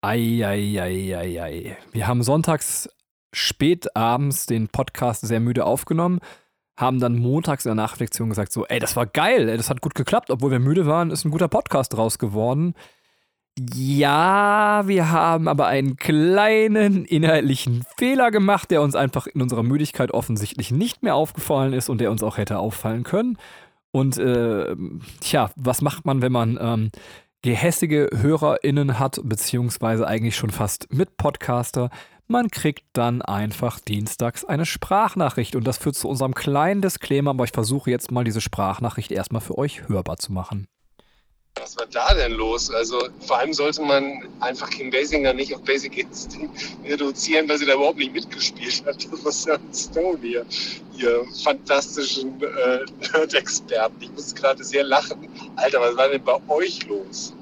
Ei. Wir haben sonntags spät abends den Podcast sehr müde aufgenommen, haben dann montags in der Nachreflexion gesagt so, das war geil, das hat gut geklappt, obwohl wir müde waren, ist ein guter Podcast draus geworden. Ja, wir haben aber einen kleinen inhaltlichen Fehler gemacht, der uns einfach in unserer Müdigkeit offensichtlich nicht mehr aufgefallen ist und der uns auch hätte auffallen können. Und was macht man, wenn man gehässige HörerInnen hat, beziehungsweise eigentlich schon fast Mitpodcaster? Man kriegt dann einfach dienstags eine Sprachnachricht und das führt zu unserem kleinen Disclaimer, aber ich versuche jetzt mal diese Sprachnachricht erstmal für euch hörbar zu machen. Was war da denn los? Also vor allem sollte man einfach Kim Basinger nicht auf Basic Instinct reduzieren, weil sie da überhaupt nicht mitgespielt hat. Das war Sharon Stone hier, ihr fantastischen Nerd-Experten. Ich muss gerade sehr lachen. Alter, was war denn bei euch los?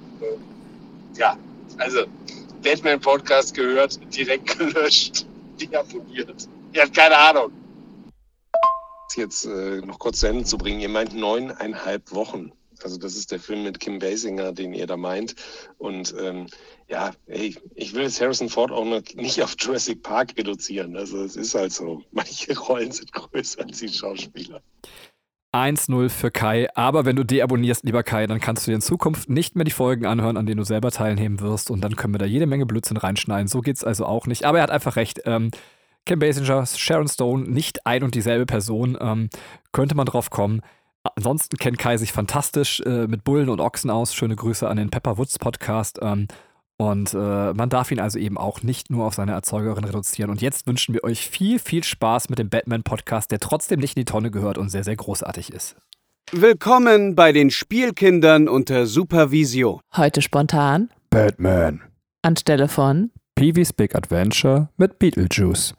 Batman-Podcast gehört, direkt gelöscht, deabonniert. Ihr habt keine Ahnung. Jetzt noch kurz zu Ende zu bringen. Ihr meint 9,5 Wochen. Also das ist der Film mit Kim Basinger, den ihr da meint. Und ich will jetzt Harrison Ford auch noch nicht auf Jurassic Park reduzieren. Also es ist halt so. Manche Rollen sind größer als die Schauspieler. 1-0 für Kai, aber wenn du deabonnierst, lieber Kai, dann kannst du dir in Zukunft nicht mehr die Folgen anhören, an denen du selber teilnehmen wirst und dann können wir da jede Menge Blödsinn reinschneiden. So geht's also auch nicht. Aber er hat einfach recht. Kim Basinger, Sharon Stone, nicht ein und dieselbe Person, könnte man drauf kommen. Ansonsten kennt Kai sich fantastisch mit Bullen und Ochsen aus. Schöne Grüße an den Pepper Woods Podcast. Und man darf ihn also eben auch nicht nur auf seine Erzeugerin reduzieren. Und jetzt wünschen wir euch viel, viel Spaß mit dem Batman-Podcast, der trotzdem nicht in die Tonne gehört und sehr, sehr großartig ist. Willkommen bei den Spielkindern unter Supervision. Heute spontan Batman. Anstelle von Pee-wee's Big Adventure mit Beetlejuice.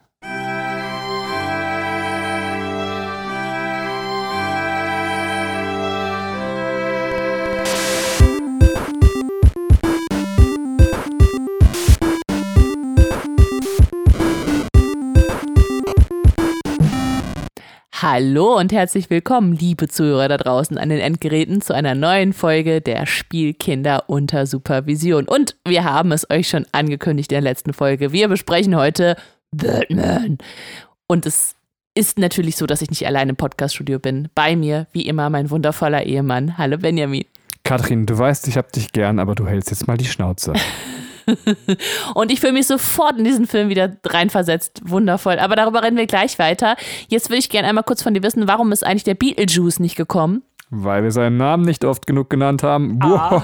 Hallo und herzlich willkommen, liebe Zuhörer da draußen an den Endgeräten, zu einer neuen Folge der Spielkinder unter Supervision. Und wir haben es euch schon angekündigt in der letzten Folge. Wir besprechen heute Batman. Und es ist natürlich so, dass ich nicht allein im Podcaststudio bin. Bei mir, wie immer, mein wundervoller Ehemann. Hallo Benjamin. Katrin, du weißt, ich hab dich gern, aber du hältst jetzt mal die Schnauze. Und ich fühle mich sofort in diesen Film wieder reinversetzt. Wundervoll. Aber darüber reden wir gleich weiter. Jetzt würde ich gerne einmal kurz von dir wissen, warum ist eigentlich der Beetlejuice nicht gekommen? Weil wir seinen Namen nicht oft genug genannt haben.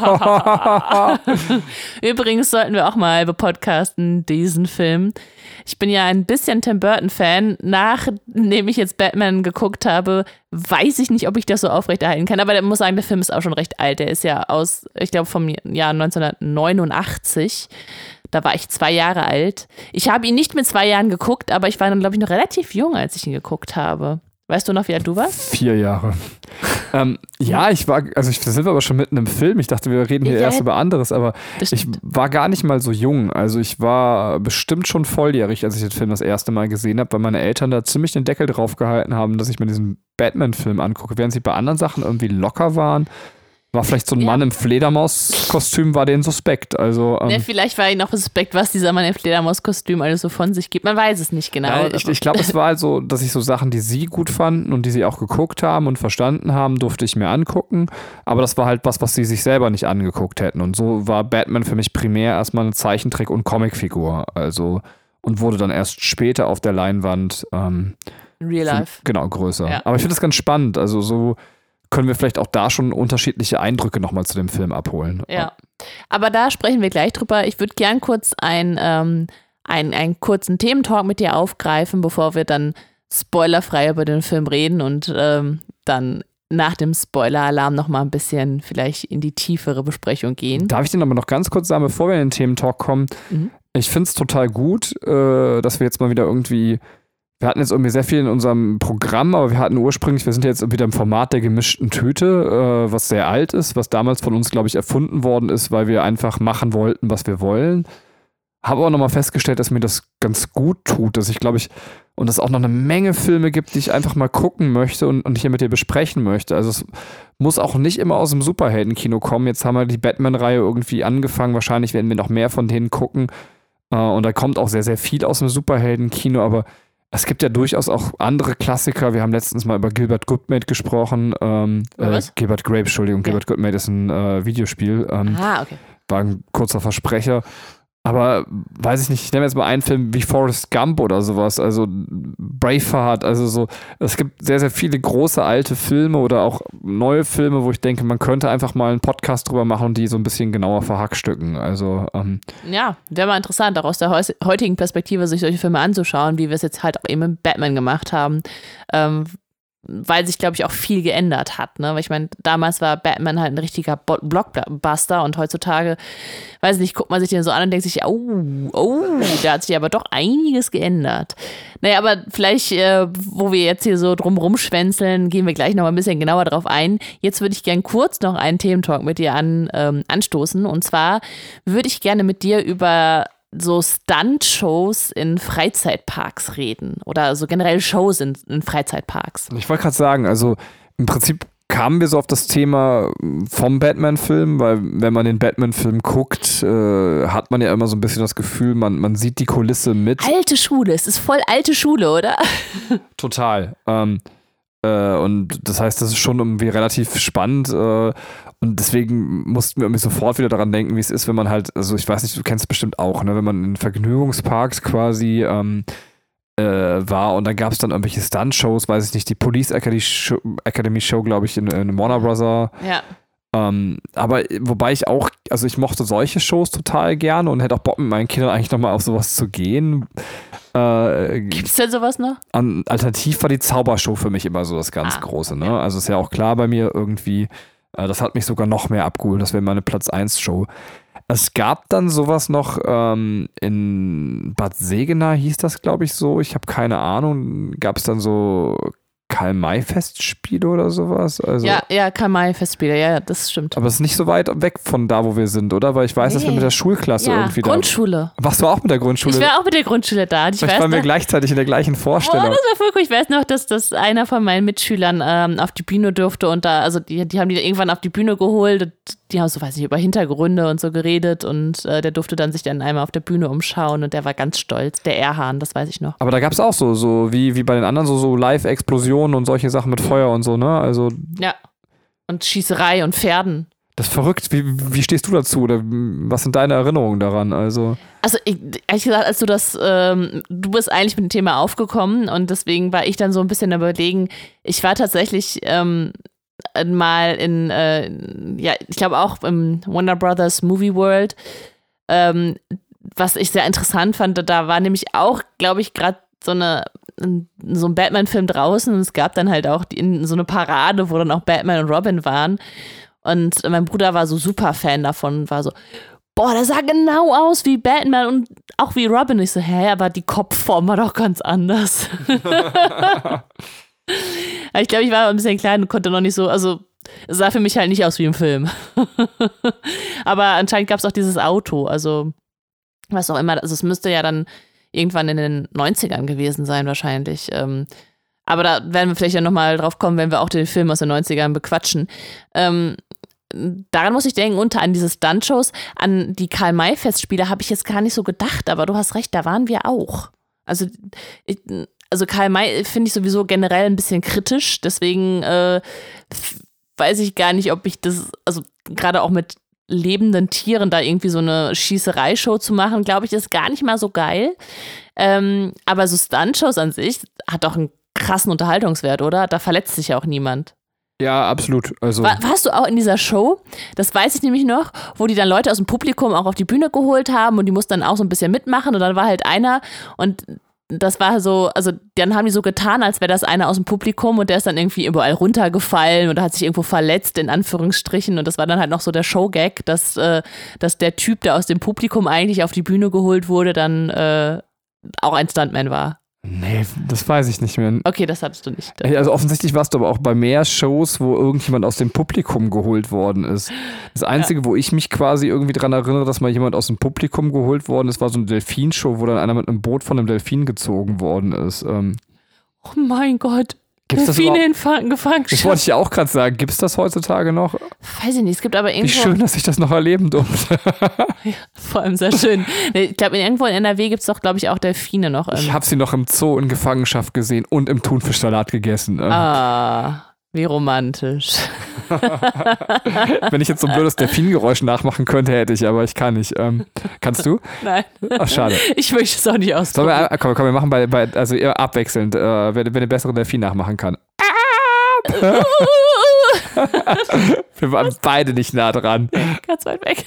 Übrigens sollten wir auch mal bepodcasten, diesen Film. Ich bin ja ein bisschen Tim Burton-Fan. Nachdem ich jetzt Batman geguckt habe, weiß ich nicht, ob ich das so aufrechterhalten kann. Aber ich muss sagen, der Film ist auch schon recht alt. Der ist ja aus, ich glaube, vom Jahr 1989. Da war ich 2 Jahre alt. Ich habe ihn nicht mit 2 Jahren geguckt, aber ich war dann, glaube ich, noch relativ jung, als ich ihn geguckt habe. Weißt du noch, wie alt du warst? 4 Jahre. Da sind wir aber schon mitten im Film. Ich dachte, wir reden hier erst über anderes, aber ich war gar nicht mal so jung. Also ich war bestimmt schon volljährig, als ich den Film das erste Mal gesehen habe, weil meine Eltern da ziemlich den Deckel drauf gehalten haben, dass ich mir diesen Batman-Film angucke. Während sie bei anderen Sachen irgendwie locker waren, war vielleicht so ein Mann im Fledermaus-Kostüm, war denen suspekt. Also, vielleicht war ihnen auch suspekt, was dieser Mann im Fledermaus-Kostüm alles so von sich gibt. Man weiß es nicht genau. Ja, ich glaube, es war halt so, dass ich so Sachen, die sie gut fanden und die sie auch geguckt haben und verstanden haben, durfte ich mir angucken. Aber das war halt was sie sich selber nicht angeguckt hätten. Und so war Batman für mich primär erstmal eine Zeichentrick- und Comicfigur. Also, und wurde dann erst später auf der Leinwand Real Life. Genau, größer. Ja. Aber ich finde das ganz spannend. Also so können wir vielleicht auch da schon unterschiedliche Eindrücke nochmal zu dem Film abholen. Ja, aber da sprechen wir gleich drüber. Ich würde gern kurz einen kurzen Thementalk mit dir aufgreifen, bevor wir dann spoilerfrei über den Film reden und dann nach dem Spoiler-Alarm nochmal ein bisschen vielleicht in die tiefere Besprechung gehen. Darf ich den aber noch ganz kurz sagen, bevor wir in den Thementalk kommen? Ich finde es total gut, dass wir jetzt mal wieder irgendwie. Wir hatten jetzt irgendwie sehr viel in unserem Programm, aber wir sind jetzt wieder im Format der gemischten Tüte, was sehr alt ist, was damals von uns, glaube ich, erfunden worden ist, weil wir einfach machen wollten, was wir wollen. habe aber nochmal festgestellt, dass mir das ganz gut tut, dass ich glaube und es auch noch eine Menge Filme gibt, die ich einfach mal gucken möchte und hier mit dir besprechen möchte. Also es muss auch nicht immer aus dem Superheldenkino kommen. Jetzt haben wir die Batman-Reihe irgendwie angefangen. Wahrscheinlich werden wir noch mehr von denen gucken. Und da kommt auch sehr, sehr viel aus dem Superheldenkino. Aber es gibt ja durchaus auch andere Klassiker. Wir haben letztens mal über Gilbert Gottfried gesprochen. Gilbert Grape, Entschuldigung. Gilbert Gottfried ist ein Videospiel. Okay. War ein kurzer Versprecher. Aber weiß ich nicht, ich nehme jetzt mal einen Film wie Forrest Gump oder sowas, also Braveheart, also so, es gibt sehr, sehr viele große alte Filme oder auch neue Filme, wo ich denke, man könnte einfach mal einen Podcast drüber machen und die so ein bisschen genauer verhackstücken, also ja, wäre mal interessant, auch aus der heutigen Perspektive sich solche Filme anzuschauen, wie wir es jetzt halt auch eben mit Batman gemacht haben, weil sich, glaube ich, auch viel geändert hat, ne? Weil ich meine, damals war Batman halt ein richtiger Blockbuster und heutzutage, weiß ich nicht, guckt man sich den so an und denkt sich, oh, da hat sich aber doch einiges geändert. Naja, aber vielleicht, wo wir jetzt hier so drum rumschwänzeln, gehen wir gleich noch mal ein bisschen genauer drauf ein. Jetzt würde ich gern kurz noch einen Thementalk mit dir anstoßen, und zwar würde ich gerne mit dir über so Stunt-Shows in Freizeitparks reden oder so generell Shows in Freizeitparks. Ich wollte gerade sagen, also im Prinzip kamen wir so auf das Thema vom Batman-Film, weil wenn man den Batman-Film guckt, hat man ja immer so ein bisschen das Gefühl, man sieht die Kulisse mit. Alte Schule, es ist voll alte Schule, oder? Total. Und das heißt, das ist schon irgendwie relativ spannend und deswegen mussten wir irgendwie sofort wieder daran denken, wie es ist, wenn man halt, also ich weiß nicht, du kennst es bestimmt auch, ne, wenn man in Vergnügungsparks quasi war und dann gab es dann irgendwelche Stunt-Shows, weiß ich nicht, die Police Academy Show, glaube ich, in Warner Bros. Ja. Aber wobei ich auch, also ich mochte solche Shows total gerne und hätte auch Bock mit meinen Kindern eigentlich nochmal auf sowas zu gehen. Gibt's denn sowas noch? Alternativ war die Zaubershow für mich immer so das ganz Große, ne? Also ist ja auch klar bei mir irgendwie, das hat mich sogar noch mehr abgeholt, das wäre meine Platz 1 Show. Es gab dann sowas noch in Bad Segener, hieß das, glaube ich, so. Ich habe keine Ahnung. Gab es dann so Karl-May-Festspiele oder sowas? Also, ja, Karl-May-Festspiele, ja, das stimmt. Aber es ist nicht so weit weg von da, wo wir sind, oder? Weil ich weiß, dass wir mit der Schulklasse irgendwie Grundschule. Da. Warst du auch mit der Grundschule? Ich war auch mit der Grundschule da. Vielleicht waren wir gleichzeitig in der gleichen Vorstellung. Oh, das war voll cool. Ich weiß noch, dass einer von meinen Mitschülern auf die Bühne durfte und da, also die haben die irgendwann auf die Bühne geholt und die haben so, weiß ich, über Hintergründe und so geredet und der durfte dann sich dann einmal auf der Bühne umschauen und der war ganz stolz. Der Erhahn, das weiß ich noch. Aber da gab es auch so wie bei den anderen so Live-Explosionen und solche Sachen mit Feuer und so, ne? Also ja. Und Schießerei und Pferden. Das ist verrückt. Wie stehst du dazu? Oder was sind deine Erinnerungen daran? Also ehrlich gesagt, als du bist eigentlich mit dem Thema aufgekommen und deswegen war ich dann so ein bisschen überlegen, ich war tatsächlich mal ich glaube auch im Warner Brothers Movie World, was ich sehr interessant fand, da war nämlich auch, glaube ich, gerade so ein Batman-Film draußen und es gab dann halt auch so eine Parade, wo dann auch Batman und Robin waren und mein Bruder war so super Fan davon und war so, boah, der sah genau aus wie Batman und auch wie Robin. Ich so, aber die Kopfform war doch ganz anders. Ich glaube, ich war ein bisschen klein und konnte noch nicht so, also es sah für mich halt nicht aus wie im Film. Aber anscheinend gab es auch dieses Auto, also was auch immer, also es müsste ja dann irgendwann in den 90ern gewesen sein wahrscheinlich. Aber da werden wir vielleicht ja nochmal drauf kommen, wenn wir auch den Film aus den 90ern bequatschen. Daran muss ich denken, an diese Stunt-Shows, an die Karl-May-Festspiele habe ich jetzt gar nicht so gedacht, aber du hast recht, da waren wir auch. Also Karl May finde ich sowieso generell ein bisschen kritisch, deswegen weiß ich gar nicht, ob ich das, also gerade auch mit lebenden Tieren da irgendwie so eine Schießerei-Show zu machen, glaube ich, ist gar nicht mal so geil. Aber so Stunt-Shows an sich hat doch einen krassen Unterhaltungswert, oder? Da verletzt sich ja auch niemand. Ja, absolut. Also warst du auch in dieser Show? Das weiß ich nämlich noch, wo die dann Leute aus dem Publikum auch auf die Bühne geholt haben und die mussten dann auch so ein bisschen mitmachen und dann war halt einer und das war so, also dann haben die so getan, als wäre das einer aus dem Publikum und der ist dann irgendwie überall runtergefallen oder hat sich irgendwo verletzt, in Anführungsstrichen. Und das war dann halt noch so der Showgag, dass der Typ, der aus dem Publikum eigentlich auf die Bühne geholt wurde, dann auch ein Stuntman war. Nee, das weiß ich nicht mehr. Okay, das hattest du nicht. Also offensichtlich warst du aber auch bei mehr Shows, wo irgendjemand aus dem Publikum geholt worden ist. Das Einzige, wo ich mich quasi irgendwie dran erinnere, dass mal jemand aus dem Publikum geholt worden ist, war so eine Delfinshow, wo dann einer mit einem Boot von einem Delfin gezogen worden ist. Oh mein Gott. Gibt's das Delfine überhaupt? in Gefangenschaft. Das wollte ich ja auch gerade sagen. Gibt es das heutzutage noch? Weiß ich nicht, es gibt aber irgendwo... Wie schön, dass ich das noch erleben durfte. Ja, vor allem sehr schön. Ich glaube, irgendwo in NRW gibt es doch, glaube ich, auch Delfine noch. Ich habe sie noch im Zoo in Gefangenschaft gesehen und im Thunfischsalat gegessen. Wie romantisch. Wenn ich jetzt so ein blödes Delfingeräusch nachmachen könnte, hätte ich, aber ich kann nicht. Kannst du? Nein. Ach, schade. Ich möchte es auch nicht ausprobieren. Komm, wir machen also eher abwechselnd, wer den besseren Delfin nachmachen kann. Wir waren beide nicht nah dran. Ganz weit weg.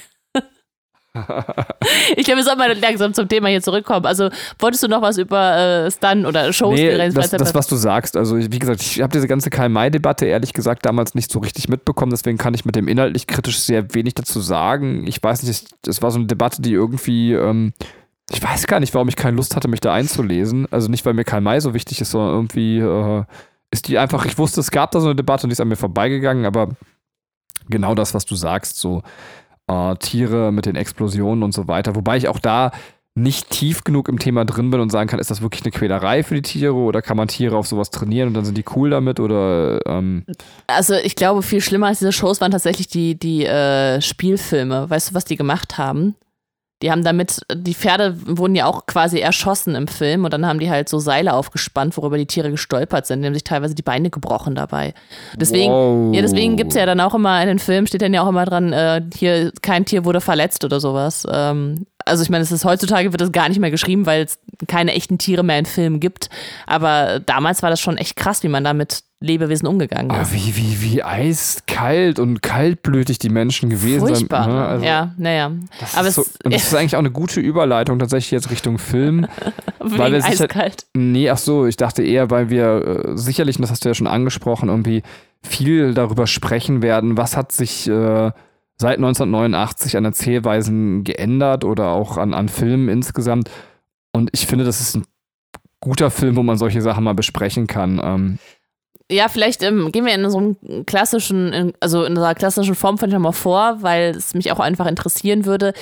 Ich glaube, wir sollten mal langsam zum Thema hier zurückkommen. Also, wolltest du noch was über Stun oder Shows? Nee, das, was du sagst. Also, wie gesagt, ich habe diese ganze Karl-May-Debatte ehrlich gesagt damals nicht so richtig mitbekommen. Deswegen kann ich mit dem inhaltlich kritisch sehr wenig dazu sagen. Ich weiß nicht, es war so eine Debatte, die irgendwie, ich weiß gar nicht, warum ich keine Lust hatte, mich da einzulesen. Also nicht, weil mir Karl-May so wichtig ist, sondern irgendwie ist die einfach, ich wusste, es gab da so eine Debatte und die ist an mir vorbeigegangen, aber genau das, was du sagst, so Tiere mit den Explosionen und so weiter. Wobei ich auch da nicht tief genug im Thema drin bin und sagen kann, ist das wirklich eine Quälerei für die Tiere oder kann man Tiere auf sowas trainieren und dann sind die cool damit oder Also ich glaube, viel schlimmer als diese Shows waren tatsächlich die Spielfilme. Weißt du, was die gemacht haben? Die haben damit, die Pferde wurden ja auch quasi erschossen im Film und dann haben die halt so Seile aufgespannt, worüber die Tiere gestolpert sind. Die haben sich teilweise die Beine gebrochen dabei. Deswegen gibt es ja dann auch immer in den Filmen, steht dann ja auch immer dran, hier kein Tier wurde verletzt oder sowas. Also ich meine, heutzutage wird das gar nicht mehr geschrieben, weil es keine echten Tiere mehr in Filmen gibt. Aber damals war das schon echt krass, wie man da mit Lebewesen umgegangen ist. Wie eiskalt und kaltblütig die Menschen gewesen sind. Furchtbar. Ne? Also, ja, naja. Aber das ist eigentlich auch eine gute Überleitung tatsächlich jetzt Richtung Film. Wegen eiskalt. Ich dachte eher, weil wir sicherlich, und das hast du ja schon angesprochen, irgendwie viel darüber sprechen werden, was hat sich seit 1989 an Erzählweisen geändert oder auch an Filmen insgesamt. Und ich finde, das ist ein guter Film, wo man solche Sachen mal besprechen kann. Ja, vielleicht gehen wir in so einem klassischen, in einer klassischen Form von mal vor, weil es mich auch einfach interessieren würde.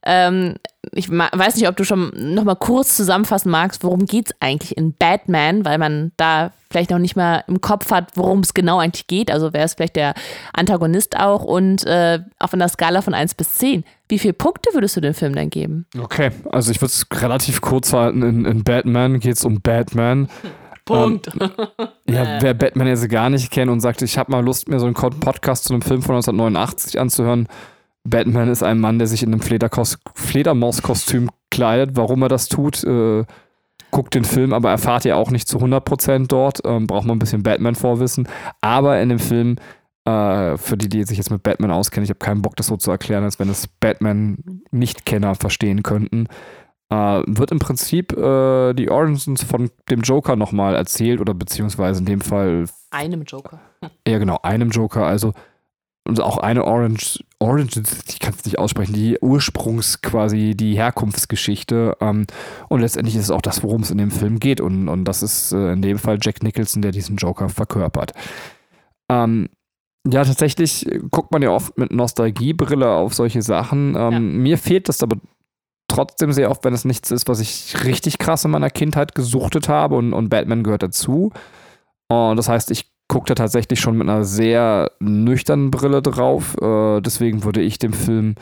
Ich weiß nicht, ob du schon noch mal kurz zusammenfassen magst, worum geht's eigentlich in Batman, weil man da vielleicht noch nicht mal im Kopf hat, worum es genau eigentlich geht. Also wer ist vielleicht der Antagonist auch und auf einer Skala von 1 bis 10. Wie viele Punkte würdest du dem Film denn geben? Okay, also ich würde es relativ kurz halten. In Batman geht es um Batman. Punkt. Wer Batman jetzt gar nicht kennt und sagt, ich habe mal Lust, mir so einen Podcast zu einem Film von 1989 anzuhören. Batman ist ein Mann, der sich in einem Fledermauskostüm kleidet. Warum er das tut, guckt den Film, aber erfahrt ihr auch nicht zu 100% dort. Braucht man ein bisschen Batman-Vorwissen. Aber in dem Film, für die sich jetzt mit Batman auskennen, ich habe keinen Bock, das so zu erklären, als wenn es Batman-Nicht-Kenner verstehen könnten, wird im Prinzip die Origins von dem Joker nochmal erzählt oder beziehungsweise in dem Fall einem Joker. Ja, genau, einem Joker, also und auch eine Origins, ich kann es nicht aussprechen, die quasi die Herkunftsgeschichte und letztendlich ist es auch das, worum es in dem Film geht und das ist in dem Fall Jack Nicholson, der diesen Joker verkörpert. Ja, tatsächlich guckt man ja oft mit Nostalgiebrille auf solche Sachen. Mir fehlt das aber trotzdem sehr oft, wenn es nichts ist, was ich richtig krass in meiner Kindheit gesuchtet habe und Batman gehört dazu. Und das heißt, ich gucke da tatsächlich schon mit einer sehr nüchternen Brille drauf. Deswegen würde ich dem Film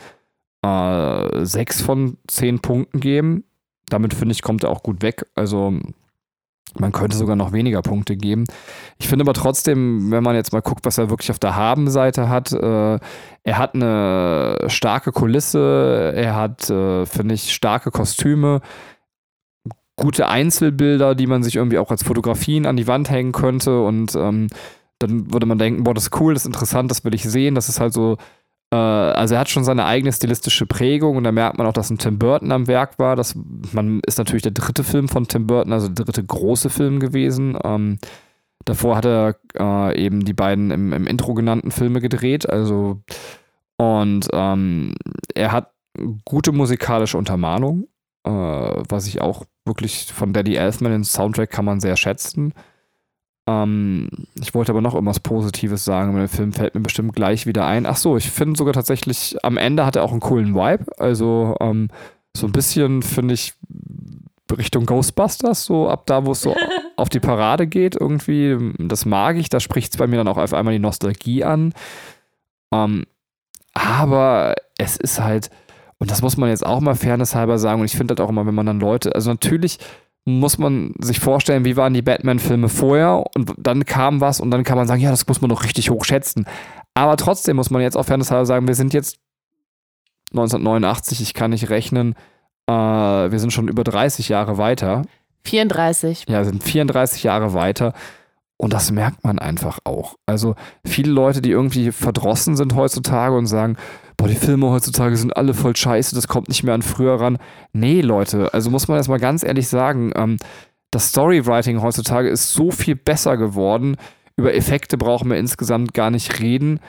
6 von 10 Punkten geben. Damit finde ich, kommt er auch gut weg. Also man könnte sogar noch weniger Punkte geben. Ich finde aber trotzdem, wenn man jetzt mal guckt, was er wirklich auf der Habenseite hat, er hat eine starke Kulisse, er hat, finde ich, starke Kostüme, gute Einzelbilder, die man sich irgendwie auch als Fotografien an die Wand hängen könnte und dann würde man denken, boah, das ist cool, das ist interessant, das will ich sehen, das ist halt so, also er hat schon seine eigene stilistische Prägung und da merkt man auch, dass ein Tim Burton am Werk war. Man ist natürlich der dritte Film von Tim Burton, also der dritte große Film gewesen. Davor hat er eben die beiden im Intro genannten Filme gedreht. Also und er hat gute musikalische Untermalung, was ich auch wirklich von Danny Elfman, den Soundtrack kann man sehr schätzen. Ich wollte aber noch irgendwas Positives sagen, weil der Film fällt mir bestimmt gleich wieder ein. Ach so, ich finde sogar tatsächlich, am Ende hat er auch einen coolen Vibe. Also so ein bisschen, finde ich, Richtung Ghostbusters, so ab da, wo es so auf die Parade geht irgendwie. Das mag ich, da spricht es bei mir dann auch auf einmal die Nostalgie an. Aber es ist halt, und das muss man jetzt auch mal fairnesshalber sagen, und ich finde das auch immer, wenn man dann Leute, also natürlich muss man sich vorstellen, wie waren die Batman-Filme vorher und dann kam was und dann kann man sagen, ja, das muss man doch richtig hoch schätzen. Aber trotzdem muss man jetzt auch fairnesshalber sagen, wir sind jetzt 1989, ich kann nicht rechnen, wir sind schon über 30 Jahre weiter. 34. Ja, sind 34 Jahre weiter und das merkt man einfach auch. Also viele Leute, die irgendwie verdrossen sind heutzutage und sagen, boah, die Filme heutzutage sind alle voll scheiße, das kommt nicht mehr an früher ran. Nee, Leute, also muss man erstmal ganz ehrlich sagen, das Storywriting heutzutage ist so viel besser geworden. Über Effekte brauchen wir insgesamt gar nicht reden.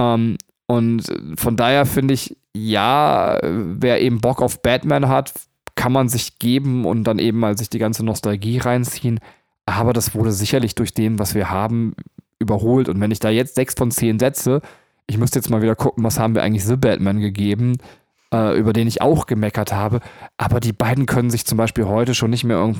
Und von daher finde ich, ja, wer eben Bock auf Batman hat, kann man sich geben und dann eben mal sich die ganze Nostalgie reinziehen. Aber das wurde sicherlich durch dem, was wir haben, überholt. Und wenn ich da jetzt 6 von 10 setze, ich müsste jetzt mal wieder gucken, was haben wir eigentlich The Batman gegeben, über den ich auch gemeckert habe. Aber die beiden können sich zum Beispiel heute schon nicht mehr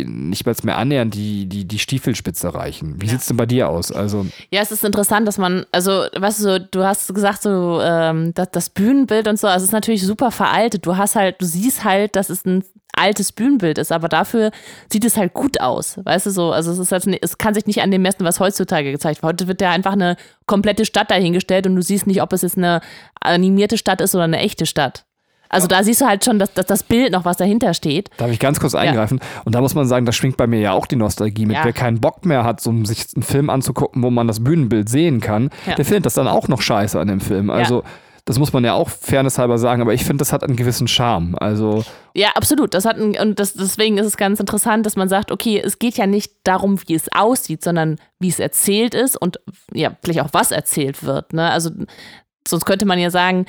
annähernd die Stiefelspitze erreichen. Wie sieht's denn bei dir aus? Also ja, es ist interessant, dass man, also, weißt du, du hast gesagt, so, das Bühnenbild und so, also es ist natürlich super veraltet. Du siehst halt, dass es ein altes Bühnenbild ist, aber dafür sieht es halt gut aus, weißt du so, also es kann sich nicht an dem messen, was heutzutage gezeigt wird. Heute wird ja einfach eine komplette Stadt dahingestellt und du siehst nicht, ob es jetzt eine animierte Stadt ist oder eine echte Stadt. Also da siehst du halt schon, dass das Bild noch, was dahinter steht. Darf ich ganz kurz eingreifen? Ja. Und da muss man sagen, da schwingt bei mir ja auch die Nostalgie mit. Ja. Wer keinen Bock mehr hat, sich einen Film anzugucken, wo man das Bühnenbild sehen kann, der findet das dann auch noch scheiße an dem Film. Also das muss man ja auch fairnesshalber sagen, aber ich finde, das hat einen gewissen Charme. Also ja, absolut. Deswegen ist es ganz interessant, dass man sagt, okay, es geht ja nicht darum, wie es aussieht, sondern wie es erzählt ist und ja, vielleicht auch was erzählt wird. Ne? Also sonst könnte man ja sagen,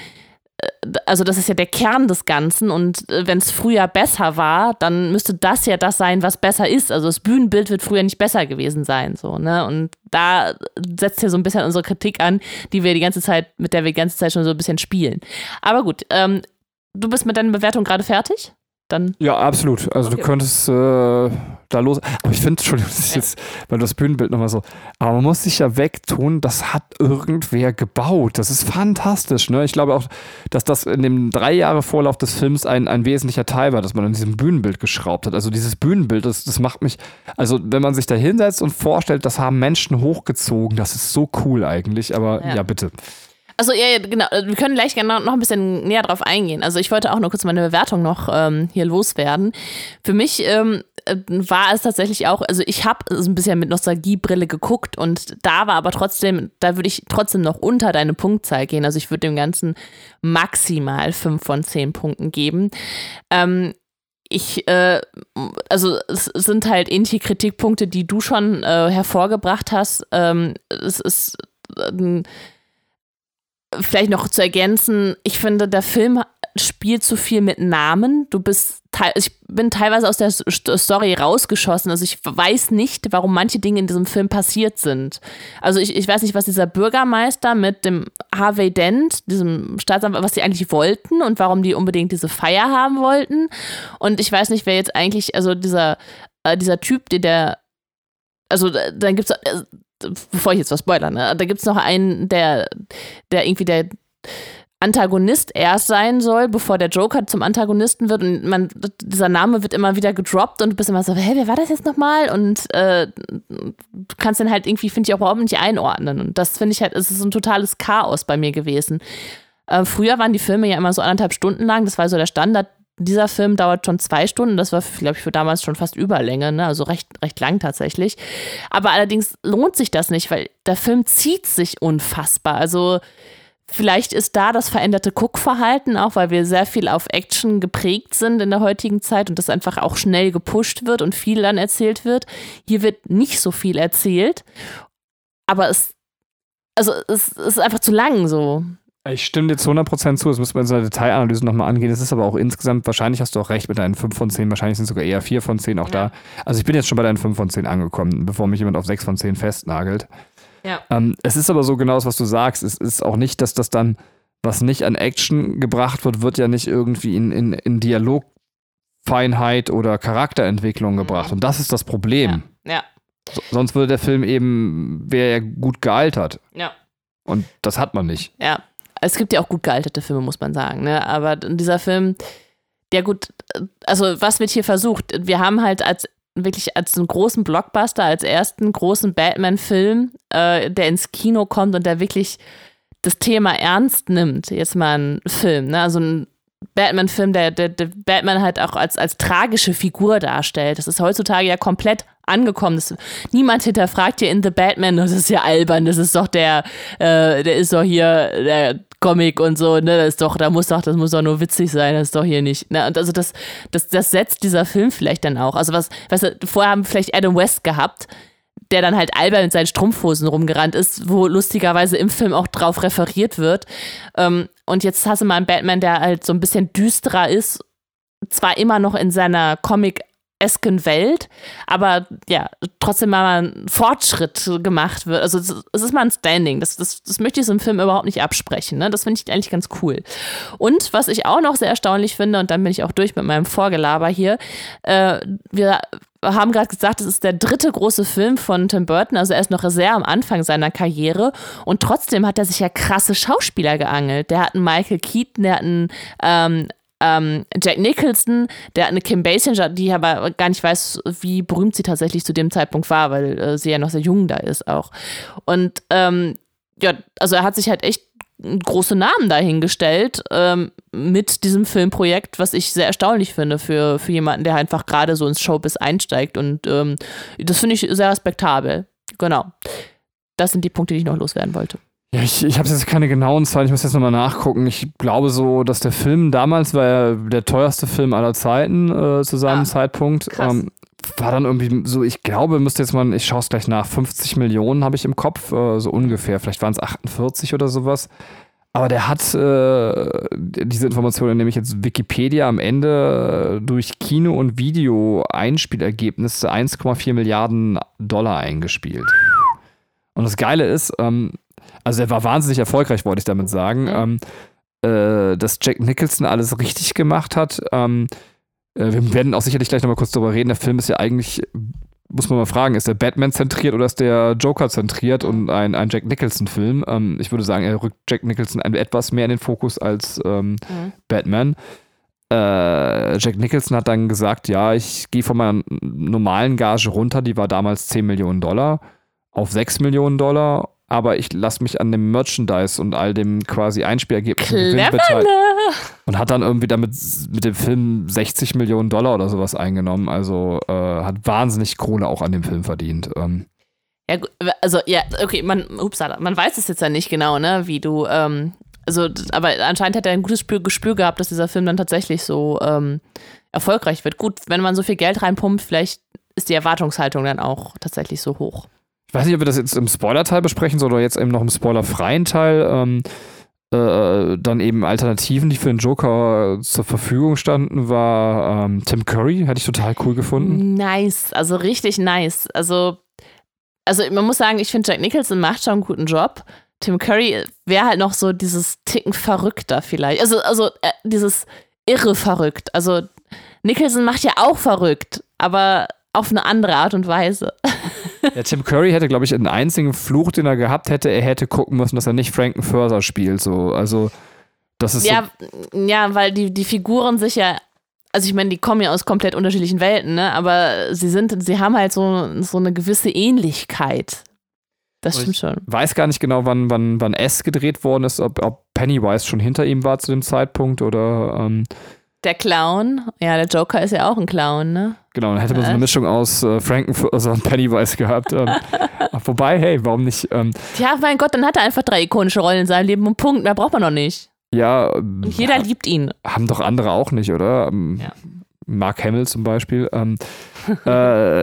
also das ist ja der Kern des Ganzen und wenn es früher besser war, dann müsste das ja das sein, was besser ist. Also das Bühnenbild wird früher nicht besser gewesen sein, so, ne? Und da setzt ja so ein bisschen unsere Kritik an, mit der wir die ganze Zeit schon so ein bisschen spielen. Aber gut, du bist mit deiner Bewertung gerade fertig? Dann ja, absolut. Also okay. Du könntest da los. Aber ich finde, Entschuldigung, das ist jetzt, weil das Bühnenbild nochmal so. Aber man muss sich ja wegtun, das hat irgendwer gebaut. Das ist fantastisch, ne? Ich glaube auch, dass das in dem 3 Jahre Vorlauf des Films ein wesentlicher Teil war, dass man an diesem Bühnenbild geschraubt hat. Also dieses Bühnenbild, das macht mich, also wenn man sich da hinsetzt und vorstellt, das haben Menschen hochgezogen, das ist so cool eigentlich. Aber ja bitte. Also ja, genau, wir können gleich noch ein bisschen näher drauf eingehen. Also ich wollte auch nur kurz meine Bewertung noch hier loswerden. Für mich war es tatsächlich auch, also ich habe so ein bisschen mit Nostalgiebrille geguckt und da würde ich trotzdem noch unter deine Punktzahl gehen. Also ich würde dem Ganzen maximal 5 von 10 Punkten geben. Also es sind halt ähnliche Kritikpunkte, die du schon hervorgebracht hast. Es ist vielleicht noch zu ergänzen, ich finde, der Film spielt zu viel mit Namen. Ich bin teilweise aus der Story rausgeschossen. Also ich weiß nicht, warum manche Dinge in diesem Film passiert sind. Also ich weiß nicht, was dieser Bürgermeister mit dem Harvey Dent, diesem Staatsanwalt, was die eigentlich wollten und warum die unbedingt diese Feier haben wollten. Und ich weiß nicht, wer jetzt eigentlich, also dieser Typ, also dann gibt's bevor ich jetzt was spoilere, ne? Da gibt es noch einen, der irgendwie der Antagonist erst sein soll, bevor der Joker zum Antagonisten wird und dieser Name wird immer wieder gedroppt und du bist immer so, wer war das jetzt nochmal? Und du kannst den halt irgendwie, finde ich, auch überhaupt nicht einordnen und das finde ich halt, es ist ein totales Chaos bei mir gewesen. Früher waren die Filme ja immer so 1,5 Stunden lang, das war so der Standard. Dieser Film dauert schon 2 Stunden, das war, glaube ich, für damals schon fast Überlänge, ne? Also recht lang tatsächlich. Aber allerdings lohnt sich das nicht, weil der Film zieht sich unfassbar. Also vielleicht ist da das veränderte Guckverhalten auch, weil wir sehr viel auf Action geprägt sind in der heutigen Zeit und das einfach auch schnell gepusht wird und viel dann erzählt wird. Hier wird nicht so viel erzählt, aber es ist einfach zu lang so. Ich stimme dir zu 100% zu, das müssen wir in so einer Detailanalyse nochmal angehen. Es ist aber auch insgesamt, wahrscheinlich hast du auch recht mit deinen 5 von 10, wahrscheinlich sind es sogar eher 4 von 10 auch da. Also ich bin jetzt schon bei deinen 5 von 10 angekommen, bevor mich jemand auf 6 von 10 festnagelt. Ja. Es ist aber so genau das, was du sagst. Es ist auch nicht, dass das dann, was nicht an Action gebracht wird ja nicht irgendwie in Dialogfeinheit oder Charakterentwicklung gebracht. Und das ist das Problem. Ja. Sonst würde der Film wäre ja gut gealtert. Ja. Und das hat man nicht. Ja. Es gibt ja auch gut gealterte Filme, muss man sagen, ne? Aber dieser Film, ja gut, also was wird hier versucht? Wir haben halt als einen großen Blockbuster, als ersten großen Batman-Film, der ins Kino kommt und der wirklich das Thema ernst nimmt, jetzt mal ein Film, ne? Also ein Batman-Film, der Batman halt auch als tragische Figur darstellt. Das ist heutzutage ja komplett angekommen. Niemand hinterfragt hier in The Batman, das ist ja albern, das ist doch der ist doch hier der Comic und so, ne, das muss doch nur witzig sein, das ist doch hier nicht. Ne? Und also das setzt dieser Film vielleicht dann auch. Also vorher haben wir vielleicht Adam West gehabt, der dann halt albern mit seinen Strumpfhosen rumgerannt ist, wo lustigerweise im Film auch drauf referiert wird. Und jetzt hast du mal einen Batman, der halt so ein bisschen düsterer ist, zwar immer noch in seiner Comic-esken Welt, aber ja, trotzdem mal ein Fortschritt gemacht wird. Also es ist mal ein Standing. Das möchte ich so im Film überhaupt nicht absprechen. Ne? Das finde ich eigentlich ganz cool. Und was ich auch noch sehr erstaunlich finde, und dann bin ich auch durch mit meinem Vorgelaber hier, wir haben gerade gesagt, es ist der 3. große Film von Tim Burton, also er ist noch sehr am Anfang seiner Karriere und trotzdem hat er sich ja krasse Schauspieler geangelt. Der hat einen Michael Keaton, der hat einen Jack Nicholson, der hat eine Kim Basinger, die aber gar nicht weiß, wie berühmt sie tatsächlich zu dem Zeitpunkt war, weil sie ja noch sehr jung da ist auch. Und ja, also er hat sich halt echt große Namen dahingestellt mit diesem Filmprojekt, was ich sehr erstaunlich finde für jemanden, der einfach gerade so ins Showbiz einsteigt und das finde ich sehr respektabel. Genau. Das sind die Punkte, die ich noch loswerden wollte. Ja, ich habe jetzt keine genauen Zahlen, ich muss jetzt nochmal nachgucken. Ich glaube so, dass der Film damals war ja der teuerste Film aller Zeiten zu seinem Zeitpunkt. War dann irgendwie so, ich glaube, ich schaue es gleich nach, 50 Millionen habe ich im Kopf, so ungefähr. Vielleicht waren es 48 oder sowas. Aber der hat diese Informationen, nämlich jetzt Wikipedia am Ende durch Kino- und Video-Einspielergebnisse 1,4 Milliarden Dollar eingespielt. Und das Geile ist, also er war wahnsinnig erfolgreich, wollte ich damit sagen, dass Jack Nicholson alles richtig gemacht hat. Wir werden auch sicherlich gleich nochmal kurz drüber reden. Der Film ist ja eigentlich, muss man mal fragen, ist der Batman zentriert oder ist der Joker zentriert und ein Jack Nicholson-Film? Ich würde sagen, er rückt Jack Nicholson etwas mehr in den Fokus als Batman. Jack Nicholson hat dann gesagt, ja, ich gehe von meiner normalen Gage runter, die war damals 10 Millionen Dollar, auf 6 Millionen Dollar. Aber ich lasse mich an dem Merchandise und all dem quasi Einspielergebnis beteiligen. Und hat dann irgendwie mit dem Film 60 Millionen Dollar oder sowas eingenommen. Also hat wahnsinnig Kohle auch an dem Film verdient. Ja, also, ja, okay, man weiß es jetzt ja nicht genau, ne, wie du, aber anscheinend hat er ein gutes Gespür gehabt, dass dieser Film dann tatsächlich so erfolgreich wird. Gut, wenn man so viel Geld reinpumpt, vielleicht ist die Erwartungshaltung dann auch tatsächlich so hoch. Ich weiß nicht, ob wir das jetzt im Spoiler-Teil besprechen sollen oder jetzt eben noch im spoilerfreien Teil. Dann eben Alternativen, die für den Joker zur Verfügung standen, war Tim Curry, hätte ich total cool gefunden. Nice, also richtig nice. Also man muss sagen, ich finde, Jack Nicholson macht schon einen guten Job. Tim Curry wäre halt noch so dieses Ticken verrückter vielleicht. Also dieses irre verrückt. Also Nicholson macht ja auch verrückt, aber auf eine andere Art und Weise. Ja, Tim Curry hätte, glaube ich, einen einzigen Fluch, den er gehabt hätte. Er hätte gucken müssen, dass er nicht Frankenfurter spielt. So. Also, das ist ja, weil die Figuren sich ja, also ich meine, die kommen ja aus komplett unterschiedlichen Welten, ne? Aber sie haben halt so eine gewisse Ähnlichkeit. Das stimmt schon. Ich weiß gar nicht genau, wann S gedreht worden ist, ob Pennywise schon hinter ihm war zu dem Zeitpunkt oder der Clown, ja, der Joker ist ja auch ein Clown, ne? Genau, dann hätte man so eine Mischung aus Frankenfurter und Pennywise gehabt. Wobei, hey, warum nicht? Ja, mein Gott, dann hat er einfach 3 ikonische Rollen in seinem Leben und Punkt, mehr braucht man noch nicht. Ja. Und jeder liebt ihn. Haben doch andere auch nicht, oder? Ja. Mark Hamill zum Beispiel.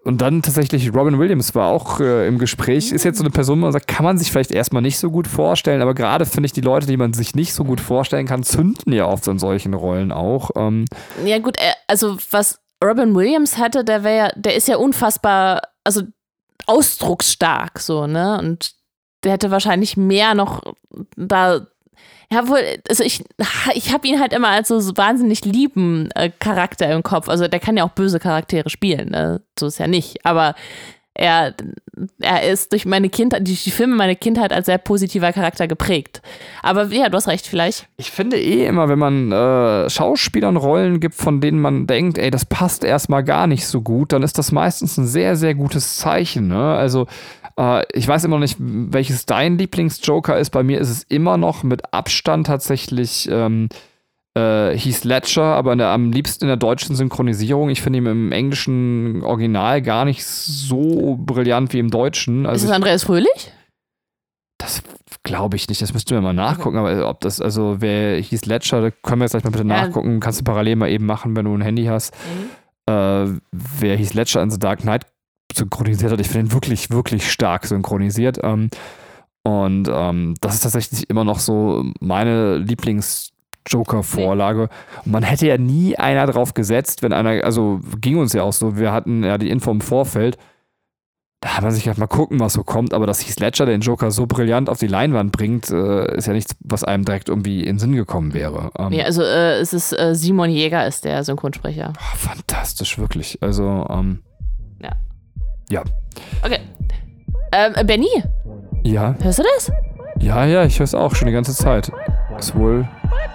Und dann tatsächlich Robin Williams war auch im Gespräch. Ist jetzt so eine Person, wo man sagt, kann man sich vielleicht erstmal nicht so gut vorstellen, aber gerade finde ich, die Leute, die man sich nicht so gut vorstellen kann, zünden ja oft in solchen Rollen auch. Ja gut, also was Robin Williams hatte, der ist ja unfassbar, also ausdrucksstark so, ne? Und der hätte wahrscheinlich mehr noch da. Ja, wohl, also ich habe ihn halt immer als so wahnsinnig lieben Charakter im Kopf. Also der kann ja auch böse Charaktere spielen, ne? So ist ja nicht. Aber er ist durch meine Kindheit, die Filme meiner Kindheit als sehr positiver Charakter geprägt. Aber ja, du hast recht, vielleicht. Ich finde immer, wenn man Schauspielern Rollen gibt, von denen man denkt, ey, das passt erstmal gar nicht so gut, dann ist das meistens ein sehr, sehr gutes Zeichen, ne? Also ich weiß immer noch nicht, welches dein Lieblings-Joker ist. Bei mir ist es immer noch mit Abstand tatsächlich Heath Ledger, aber am liebsten in der deutschen Synchronisierung. Ich finde ihn im englischen Original gar nicht so brillant wie im Deutschen. Also ist es Andreas Fröhlich? Das glaube ich nicht, das müssten wir mal nachgucken. Okay. Aber ob das, also wer Heath Ledger, da können wir jetzt gleich mal bitte nachgucken. Kannst du parallel mal eben machen, wenn du ein Handy hast. Wer Heath Ledger in The Dark Knight synchronisiert hat. Ich finde ihn wirklich, wirklich stark synchronisiert. Und das ist tatsächlich immer noch so meine Lieblings-Joker-Vorlage. Und man hätte ja nie einer drauf gesetzt, wenn einer, also ging uns ja auch so, wir hatten ja die Info im Vorfeld, da hat man sich halt mal gucken, was so kommt, aber dass Heath Ledger den Joker so brillant auf die Leinwand bringt, ist ja nichts, was einem direkt irgendwie in den Sinn gekommen wäre. Ja, also es ist Simon Jäger ist der Synchronsprecher. Fantastisch, wirklich. Also, ja. Okay. Benni? Ja? Hörst du das? Ja, ich höre es auch schon die ganze Zeit. Ist wohl...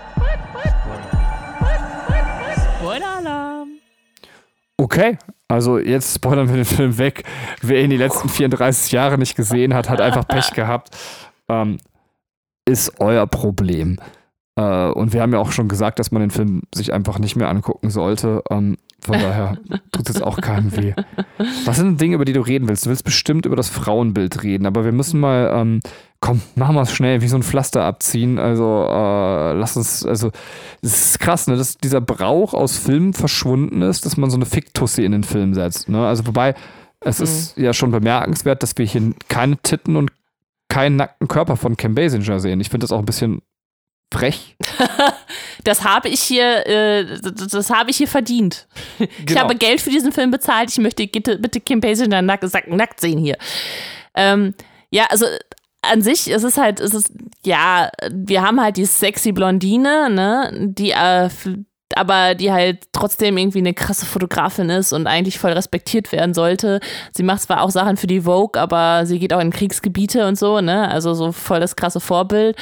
Spoiler-Alarm. Okay, also jetzt spoilern wir den Film weg. Wer ihn die letzten 34 Jahre nicht gesehen hat, hat einfach Pech gehabt. Ist euer Problem. Und wir haben ja auch schon gesagt, dass man den Film sich einfach nicht mehr angucken sollte. Von daher tut es auch keinem weh. Was sind Dinge, über die du reden willst? Du willst bestimmt über das Frauenbild reden, aber wir müssen mal, machen wir es schnell, wie so ein Pflaster abziehen. Also lass uns, also es ist krass, ne, dass dieser Brauch aus Filmen verschwunden ist, dass man so eine Fick-Tussi in den Film setzt. Ne? Also wobei, es ist ja schon bemerkenswert, dass wir hier keine Titten und keinen nackten Körper von Kim Basinger sehen. Ich finde das auch ein bisschen frech. Das habe ich hier verdient. Genau. Ich habe Geld für diesen Film bezahlt. Ich möchte bitte Kim Basinger nackt sehen hier. Ja, also an sich, wir haben halt die sexy Blondine, ne, die aber die halt trotzdem irgendwie eine krasse Fotografin ist und eigentlich voll respektiert werden sollte. Sie macht zwar auch Sachen für die Vogue, aber sie geht auch in Kriegsgebiete und so, ne, also so voll das krasse Vorbild.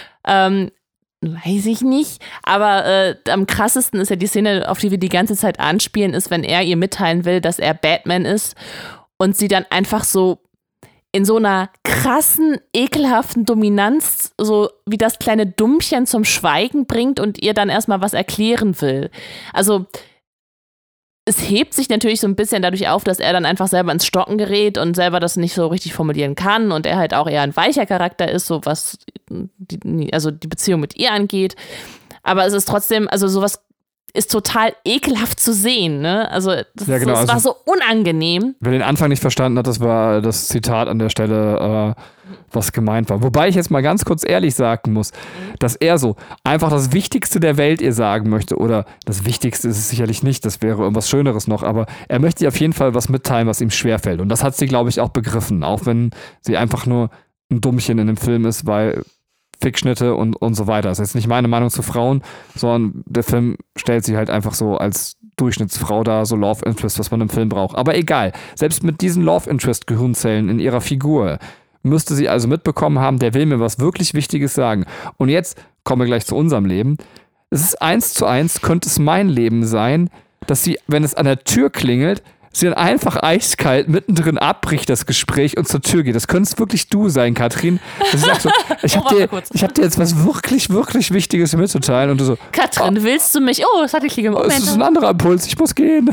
Weiß ich nicht, aber am krassesten ist ja die Szene, auf die wir die ganze Zeit anspielen, ist, wenn er ihr mitteilen will, dass er Batman ist und sie dann einfach so in so einer krassen, ekelhaften Dominanz so wie das kleine Dummchen zum Schweigen bringt und ihr dann erstmal was erklären will. Also es hebt sich natürlich so ein bisschen dadurch auf, dass er dann einfach selber ins Stocken gerät und selber das nicht so richtig formulieren kann und er halt auch eher ein weicher Charakter ist, so was die Beziehung mit ihr angeht. Aber es ist trotzdem, also sowas ist total ekelhaft zu sehen, ne? Also das war so unangenehm. Wer den Anfang nicht verstanden hat, das war das Zitat an der Stelle, was gemeint war. Wobei ich jetzt mal ganz kurz ehrlich sagen muss, dass er so einfach das Wichtigste der Welt ihr sagen möchte, oder das Wichtigste ist es sicherlich nicht, das wäre irgendwas Schöneres noch, aber er möchte ihr auf jeden Fall was mitteilen, was ihm schwerfällt. Und das hat sie, glaube ich, auch begriffen, auch wenn sie einfach nur ein Dummchen in dem Film ist, weil Fickschnitte und so weiter. Das ist jetzt nicht meine Meinung zu Frauen, sondern der Film stellt sie halt einfach so als Durchschnittsfrau dar, so Love Interest, was man im Film braucht. Aber egal, selbst mit diesen Love Interest Gehirnzellen in ihrer Figur müsste sie also mitbekommen haben, der will mir was wirklich Wichtiges sagen. Und jetzt kommen wir gleich zu unserem Leben. Es ist 1:1, könnte es mein Leben sein, dass sie, wenn es an der Tür klingelt, sie dann einfach eiskalt mittendrin abbricht, das Gespräch, und zur Tür geht. Das könntest wirklich du sein, Katrin. Das ist so, ich hab dir jetzt was wirklich, wirklich Wichtiges mitzuteilen. Und du so, Katrin, willst du mich? Oh, das hatte ich hier Moment. Es ist ein anderer Impuls, ich muss gehen.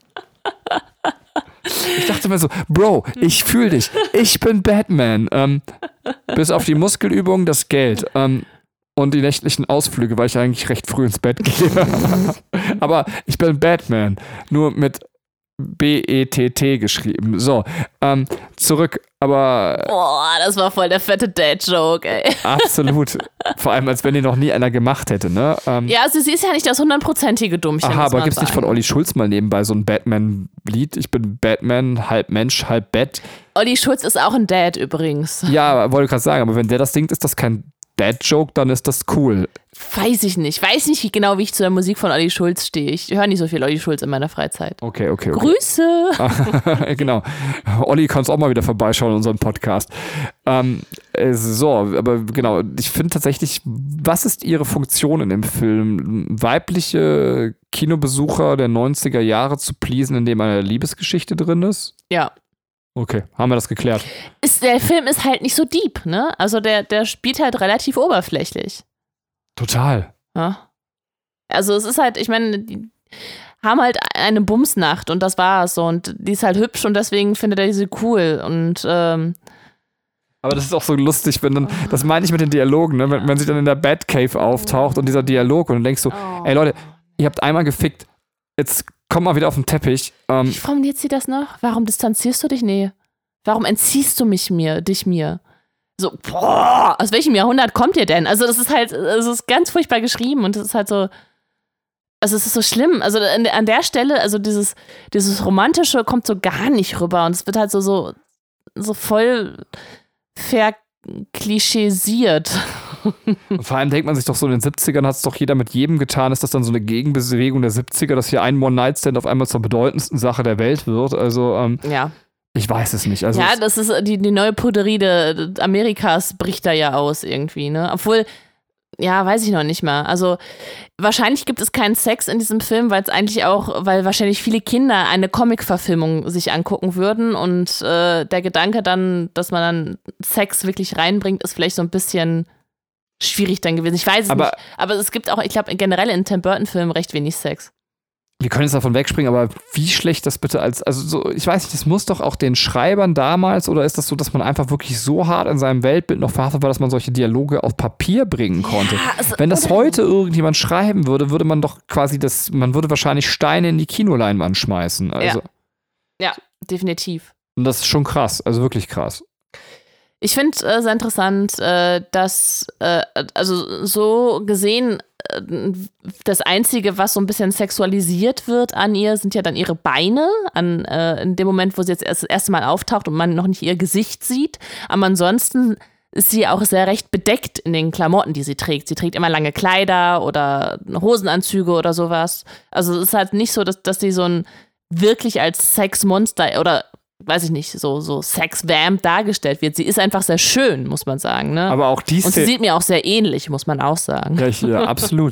Ich dachte mir so, Bro, ich fühle dich. Ich bin Batman. Bis auf die Muskelübungen, das Geld. Und die nächtlichen Ausflüge, weil ich eigentlich recht früh ins Bett gehe. Aber ich bin Batman. Nur mit B-E-T-T geschrieben. So, zurück, aber... Boah, das war voll der fette Dad-Joke, ey. Absolut. Vor allem, als wenn die noch nie einer gemacht hätte, ne? Ja, also sie ist ja nicht das 100%ige Dummchen. Aha, aber gibt's nicht von Olli Schulz mal nebenbei so ein Batman-Lied? Ich bin Batman, halb Mensch, halb Bett. Olli Schulz ist auch ein Dad übrigens. Ja, wollte gerade sagen, aber wenn der das singt, ist das kein Dad-Joke, dann ist das cool. Weiß ich nicht. Weiß nicht wie ich zu der Musik von Olli Schulz stehe. Ich höre nicht so viel Olli Schulz in meiner Freizeit. Okay. Grüße! Genau. Olli, kannst auch mal wieder vorbeischauen in unserem Podcast. So, aber genau, ich finde tatsächlich, was ist ihre Funktion in dem Film? Weibliche Kinobesucher der 90er Jahre zu pleasen, indem eine Liebesgeschichte drin ist? Ja. Okay, haben wir das geklärt. Der Film ist halt nicht so deep, ne? Also der spielt halt relativ oberflächlich. Total. Ja. Also es ist halt, ich meine, die haben halt eine Bumsnacht und das war's so und die ist halt hübsch und deswegen findet er sie cool und aber das ist auch so lustig, wenn dann, das meine ich mit den Dialogen, ne? Wenn sie dann in der Batcave auftaucht und dieser Dialog und dann denkst du, ey Leute, ihr habt einmal gefickt, jetzt komm mal wieder auf den Teppich. Wie formuliert sie das noch? Warum distanzierst du dich? Nee. Warum entziehst du dich mir? So, boah, aus welchem Jahrhundert kommt ihr denn? Also das ist halt, es ist ganz furchtbar geschrieben und es ist halt so, also es ist so schlimm. Also an der Stelle, also dieses Romantische kommt so gar nicht rüber und es wird halt so voll verklischisiert. Und vor allem denkt man sich doch so, in den 70ern hat es doch jeder mit jedem getan, ist das dann so eine Gegenbewegung der 70er, dass hier ein One-Night-Stand auf einmal zur bedeutendsten Sache der Welt wird. Also, ja. Ich weiß es nicht. Also ja, das ist die neue Puderie Amerikas bricht da ja aus irgendwie, ne? Obwohl, ja, weiß ich noch nicht mal. Also wahrscheinlich gibt es keinen Sex in diesem Film, weil wahrscheinlich viele Kinder eine Comic-Verfilmung sich angucken würden und der Gedanke dann, dass man dann Sex wirklich reinbringt, ist vielleicht so ein bisschen schwierig dann gewesen. Ich weiß es nicht. Aber es gibt auch, ich glaube, generell in Tim Burton-Filmen recht wenig Sex. Wir können jetzt davon wegspringen, aber wie schlecht das bitte ich weiß nicht, das muss doch auch den Schreibern damals, oder ist das so, dass man einfach wirklich so hart in seinem Weltbild noch verhaftet war, dass man solche Dialoge auf Papier bringen konnte? Ja, wenn das heute irgendjemand schreiben würde, würde man doch quasi man würde wahrscheinlich Steine in die Kinoleinwand schmeißen. Also. Ja, definitiv. Und das ist schon krass, also wirklich krass. Ich finde es sehr interessant, dass, also so gesehen, das Einzige, was so ein bisschen sexualisiert wird an ihr, sind ja dann ihre Beine, in dem Moment, wo sie jetzt das erste Mal auftaucht und man noch nicht ihr Gesicht sieht. Aber ansonsten ist sie auch sehr recht bedeckt in den Klamotten, die sie trägt. Sie trägt immer lange Kleider oder Hosenanzüge oder sowas. Also es ist halt nicht so, dass sie so ein wirklich als Sexmonster oder weiß ich nicht, so Sex-Vamp dargestellt wird. Sie ist einfach sehr schön, muss man sagen. Ne? Aber auch die Und sie sieht mir auch sehr ähnlich, muss man auch sagen. Ja, absolut.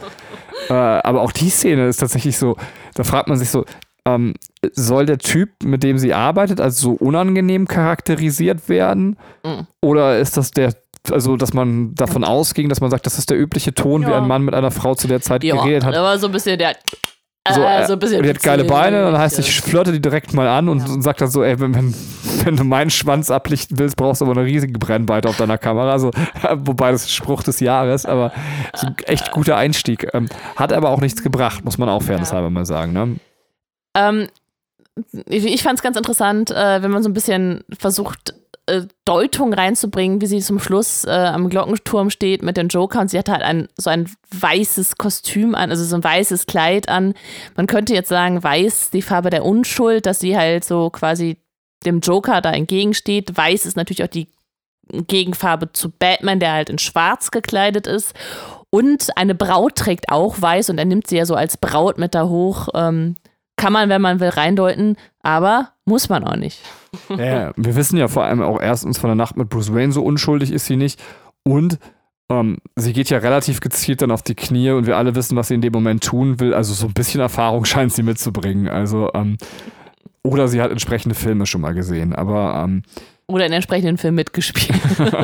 Aber auch die Szene ist tatsächlich so, da fragt man sich so, soll der Typ, mit dem sie arbeitet, als so unangenehm charakterisiert werden? Mhm. Oder ist das dass man davon ausging, dass man sagt, das ist der übliche Ton, wie ein Mann mit einer Frau zu der Zeit geredet hat? Ja, aber so ein bisschen der... So, ein bisschen die hat geile Beine, dann heißt ich flirte die direkt mal an und sagt dann so, ey, wenn du meinen Schwanz ablichten willst, brauchst du aber eine riesige Brennweite auf deiner Kamera, so, wobei das ist Spruch des Jahres, aber so ein echt guter Einstieg. Hat aber auch nichts gebracht, muss man auch fairnesshalber mal sagen, ne? Ich fand es ganz interessant, wenn man so ein bisschen versucht, Deutung reinzubringen, wie sie zum Schluss am Glockenturm steht mit dem Joker und sie hat halt so ein weißes Kostüm an, also so ein weißes Kleid an. Man könnte jetzt sagen, weiß, die Farbe der Unschuld, dass sie halt so quasi dem Joker da entgegensteht. Weiß ist natürlich auch die Gegenfarbe zu Batman, der halt in schwarz gekleidet ist. Und eine Braut trägt auch weiß und er nimmt sie ja so als Braut mit da hoch. Kann man, wenn man will, reindeuten, aber muss man auch nicht. Ja, wir wissen ja vor allem auch erstens von der Nacht mit Bruce Wayne, so unschuldig ist sie nicht. Und sie geht ja relativ gezielt dann auf die Knie und wir alle wissen, was sie in dem Moment tun will. Also so ein bisschen Erfahrung scheint sie mitzubringen. Also, oder sie hat entsprechende Filme schon mal gesehen, aber oder in entsprechenden Filmen mitgespielt.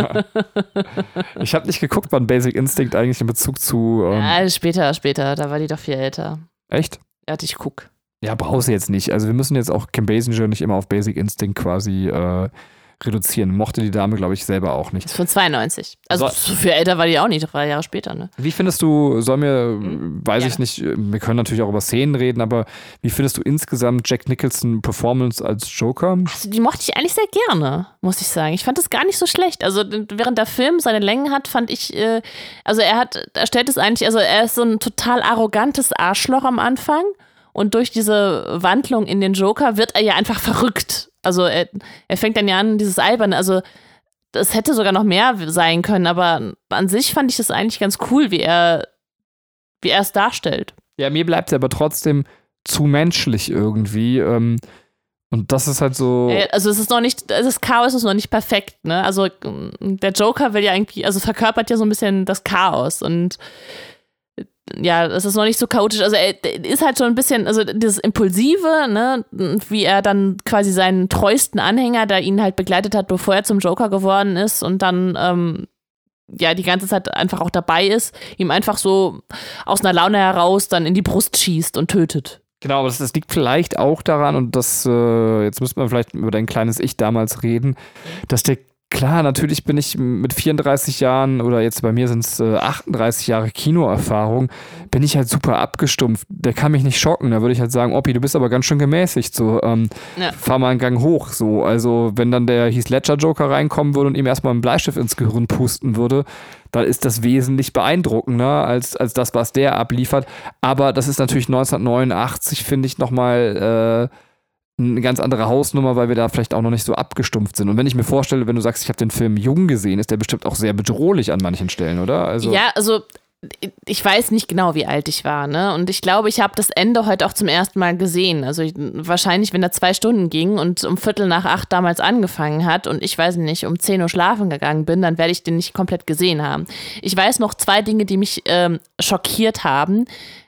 Ich habe nicht geguckt, wann Basic Instinct eigentlich in Bezug zu... ja, später, da war die doch viel älter. Echt? Ja, ich guck. Ja, brauchst du jetzt nicht. Also wir müssen jetzt auch Kim Basinger nicht immer auf Basic Instinct quasi reduzieren. Mochte die Dame, glaube ich, selber auch nicht. Das ist von 92. Also für älter war die auch nicht, 3 Jahre später, ne? Wie findest du, weiß ich nicht, wir können natürlich auch über Szenen reden, aber wie findest du insgesamt Jack Nicholson Performance als Joker? Also die mochte ich eigentlich sehr gerne, muss ich sagen. Ich fand das gar nicht so schlecht. Also während der Film seine Längen hat, fand ich, er stellt es eigentlich, also er ist so ein total arrogantes Arschloch am Anfang und durch diese Wandlung in den Joker wird er ja einfach verrückt. Also er fängt dann ja an, dieses Alberne, also das hätte sogar noch mehr sein können, aber an sich fand ich das eigentlich ganz cool, wie er es darstellt. Ja, mir bleibt es aber trotzdem zu menschlich irgendwie. Und das ist halt so. Also es ist noch nicht, das Chaos ist noch nicht perfekt, ne? Also der Joker will ja irgendwie, also verkörpert ja so ein bisschen das Chaos und ja, es ist noch nicht so chaotisch. Also er ist halt schon ein bisschen, also dieses Impulsive, ne, wie er dann quasi seinen treuesten Anhänger, der ihn halt begleitet hat, bevor er zum Joker geworden ist und dann die ganze Zeit einfach auch dabei ist, ihm einfach so aus einer Laune heraus dann in die Brust schießt und tötet. Genau, aber das liegt vielleicht auch daran, und das, jetzt müsste man vielleicht über dein kleines Ich damals reden, dass klar, natürlich bin ich mit 34 Jahren oder jetzt bei mir sind es 38 Jahre Kinoerfahrung, bin ich halt super abgestumpft. Der kann mich nicht schocken. Da würde ich halt sagen, Oppi, du bist aber ganz schön gemäßigt. So, fahr mal einen Gang hoch. So. Also wenn dann der Heath Ledger Joker reinkommen würde und ihm erstmal einen Bleistift ins Gehirn pusten würde, dann ist das wesentlich beeindruckender als das, was der abliefert. Aber das ist natürlich 1989, finde ich, nochmal eine ganz andere Hausnummer, weil wir da vielleicht auch noch nicht so abgestumpft sind. Und wenn ich mir vorstelle, wenn du sagst, ich habe den Film jung gesehen, ist der bestimmt auch sehr bedrohlich an manchen Stellen, oder? Also ja, also ich weiß nicht genau, wie alt ich war, ne? Und ich glaube, ich habe das Ende heute auch zum ersten Mal gesehen. Also wahrscheinlich, wenn er 2 Stunden ging und um 7:45 damals angefangen hat und ich weiß nicht, um 10 Uhr schlafen gegangen bin, dann werde ich den nicht komplett gesehen haben. Ich weiß noch 2 Dinge, die mich schockiert haben.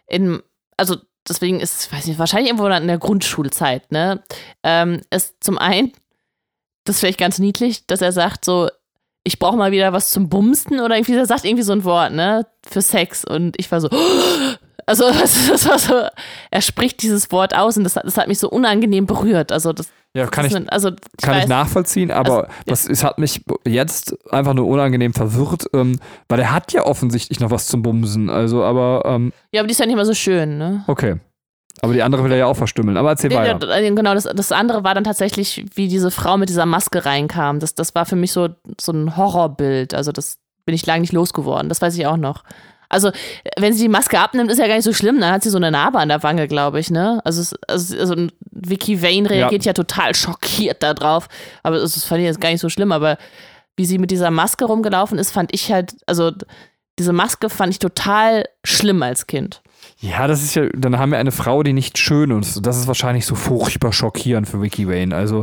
Deswegen ist, weiß nicht, wahrscheinlich irgendwo in der Grundschulzeit, ne? Ist zum einen, das ist vielleicht ganz niedlich, dass er sagt so, ich brauche mal wieder was zum Bumsen oder irgendwie, er sagt irgendwie so ein Wort, ne? Für Sex und ich war so, also das war so, er spricht dieses Wort aus und das hat mich so unangenehm berührt, also das kann ich nachvollziehen, aber es hat mich jetzt einfach nur unangenehm verwirrt, weil er hat ja offensichtlich noch was zum Bumsen, also aber ja, aber die ist ja nicht mehr so schön, ne? Okay. Aber die andere will er ja auch verstümmeln. Aber erzähl weiter. Ja, genau, das andere war dann tatsächlich, wie diese Frau mit dieser Maske reinkam. Das war für mich so ein Horrorbild. Also das bin ich lange nicht losgeworden. Das weiß ich auch noch. Also wenn sie die Maske abnimmt, ist ja gar nicht so schlimm. Dann hat sie so eine Narbe an der Wange, glaube ich, ne? Also Vicky Vane reagiert ja total schockiert da drauf. Aber das fand ich jetzt gar nicht so schlimm. Aber wie sie mit dieser Maske rumgelaufen ist, fand ich halt, also diese Maske fand ich total schlimm als Kind. Ja, das ist ja, dann haben wir eine Frau, die nicht schön ist. Das ist wahrscheinlich so furchtbar schockierend für Vicky Vane. Also,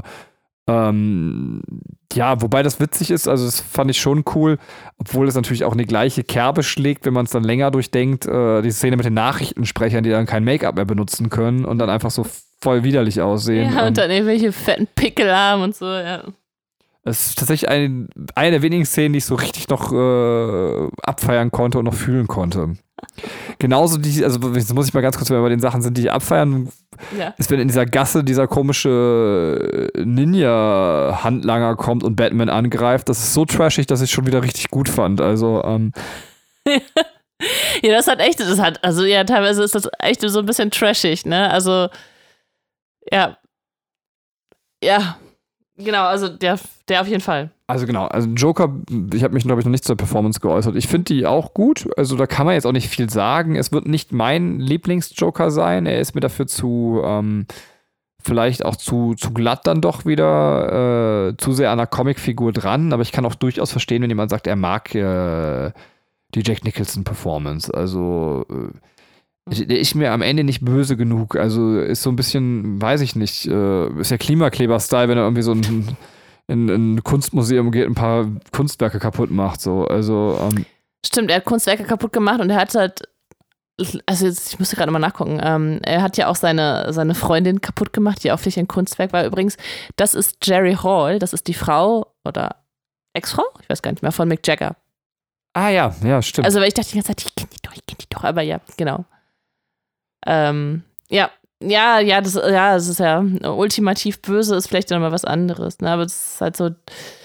ja, wobei das witzig ist, also das fand ich schon cool, obwohl es natürlich auch in die gleiche Kerbe schlägt, wenn man es dann länger durchdenkt, die Szene mit den Nachrichtensprechern, die dann kein Make-up mehr benutzen können und dann einfach so voll widerlich aussehen. Ja, und dann irgendwelche fetten Pickel haben und so, ja. Es ist tatsächlich eine der wenigen Szenen, die ich so richtig noch abfeiern konnte und noch fühlen konnte. Genauso also jetzt muss ich mal ganz kurz, wenn wir bei den Sachen sind, die ich abfeiern, ist, wenn in dieser Gasse dieser komische Ninja-Handlanger kommt und Batman angreift. Das ist so trashig, dass ich schon wieder richtig gut fand. Also, ja, teilweise ist das echt so ein bisschen trashig, ne? Also, ja, genau, also der auf jeden Fall. Also genau, also Joker, ich habe mich, glaube ich, noch nicht zur Performance geäußert. Ich finde die auch gut, also da kann man jetzt auch nicht viel sagen. Es wird nicht mein Lieblings-Joker sein, er ist mir dafür vielleicht auch zu glatt dann doch wieder, zu sehr an der Comicfigur dran, aber ich kann auch durchaus verstehen, wenn jemand sagt, er mag die Jack Nicholson-Performance, also ist mir am Ende nicht böse genug, also ist so ein bisschen, weiß ich nicht, ist ja Klimakleber-Style, wenn er irgendwie so in ein Kunstmuseum geht, ein paar Kunstwerke kaputt macht, so, also Stimmt, er hat Kunstwerke kaputt gemacht und er hat halt, also jetzt, ich musste gerade mal nachgucken, er hat ja auch seine Freundin kaputt gemacht, die offensichtlich ein Kunstwerk war. Übrigens, das ist Jerry Hall, das ist die Frau oder Ex-Frau? Ich weiß gar nicht mehr, von Mick Jagger. Ah ja, stimmt. Also weil ich dachte die ganze Zeit, ich kenne die doch, aber ja, genau. Ja, das ist ja ultimativ böse, ist vielleicht nochmal was anderes, ne? Aber es ist halt so,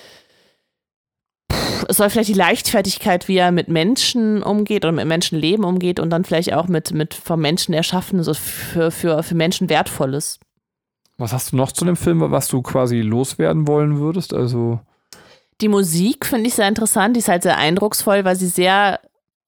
es soll vielleicht die Leichtfertigkeit, wie er mit Menschen umgeht oder mit Menschenleben umgeht und dann vielleicht auch mit vom Menschen erschaffen, so für Menschen Wertvolles. Was hast du noch zu dem Film, was du quasi loswerden wollen würdest? Also die Musik finde ich sehr interessant, die ist halt sehr eindrucksvoll, weil sie sehr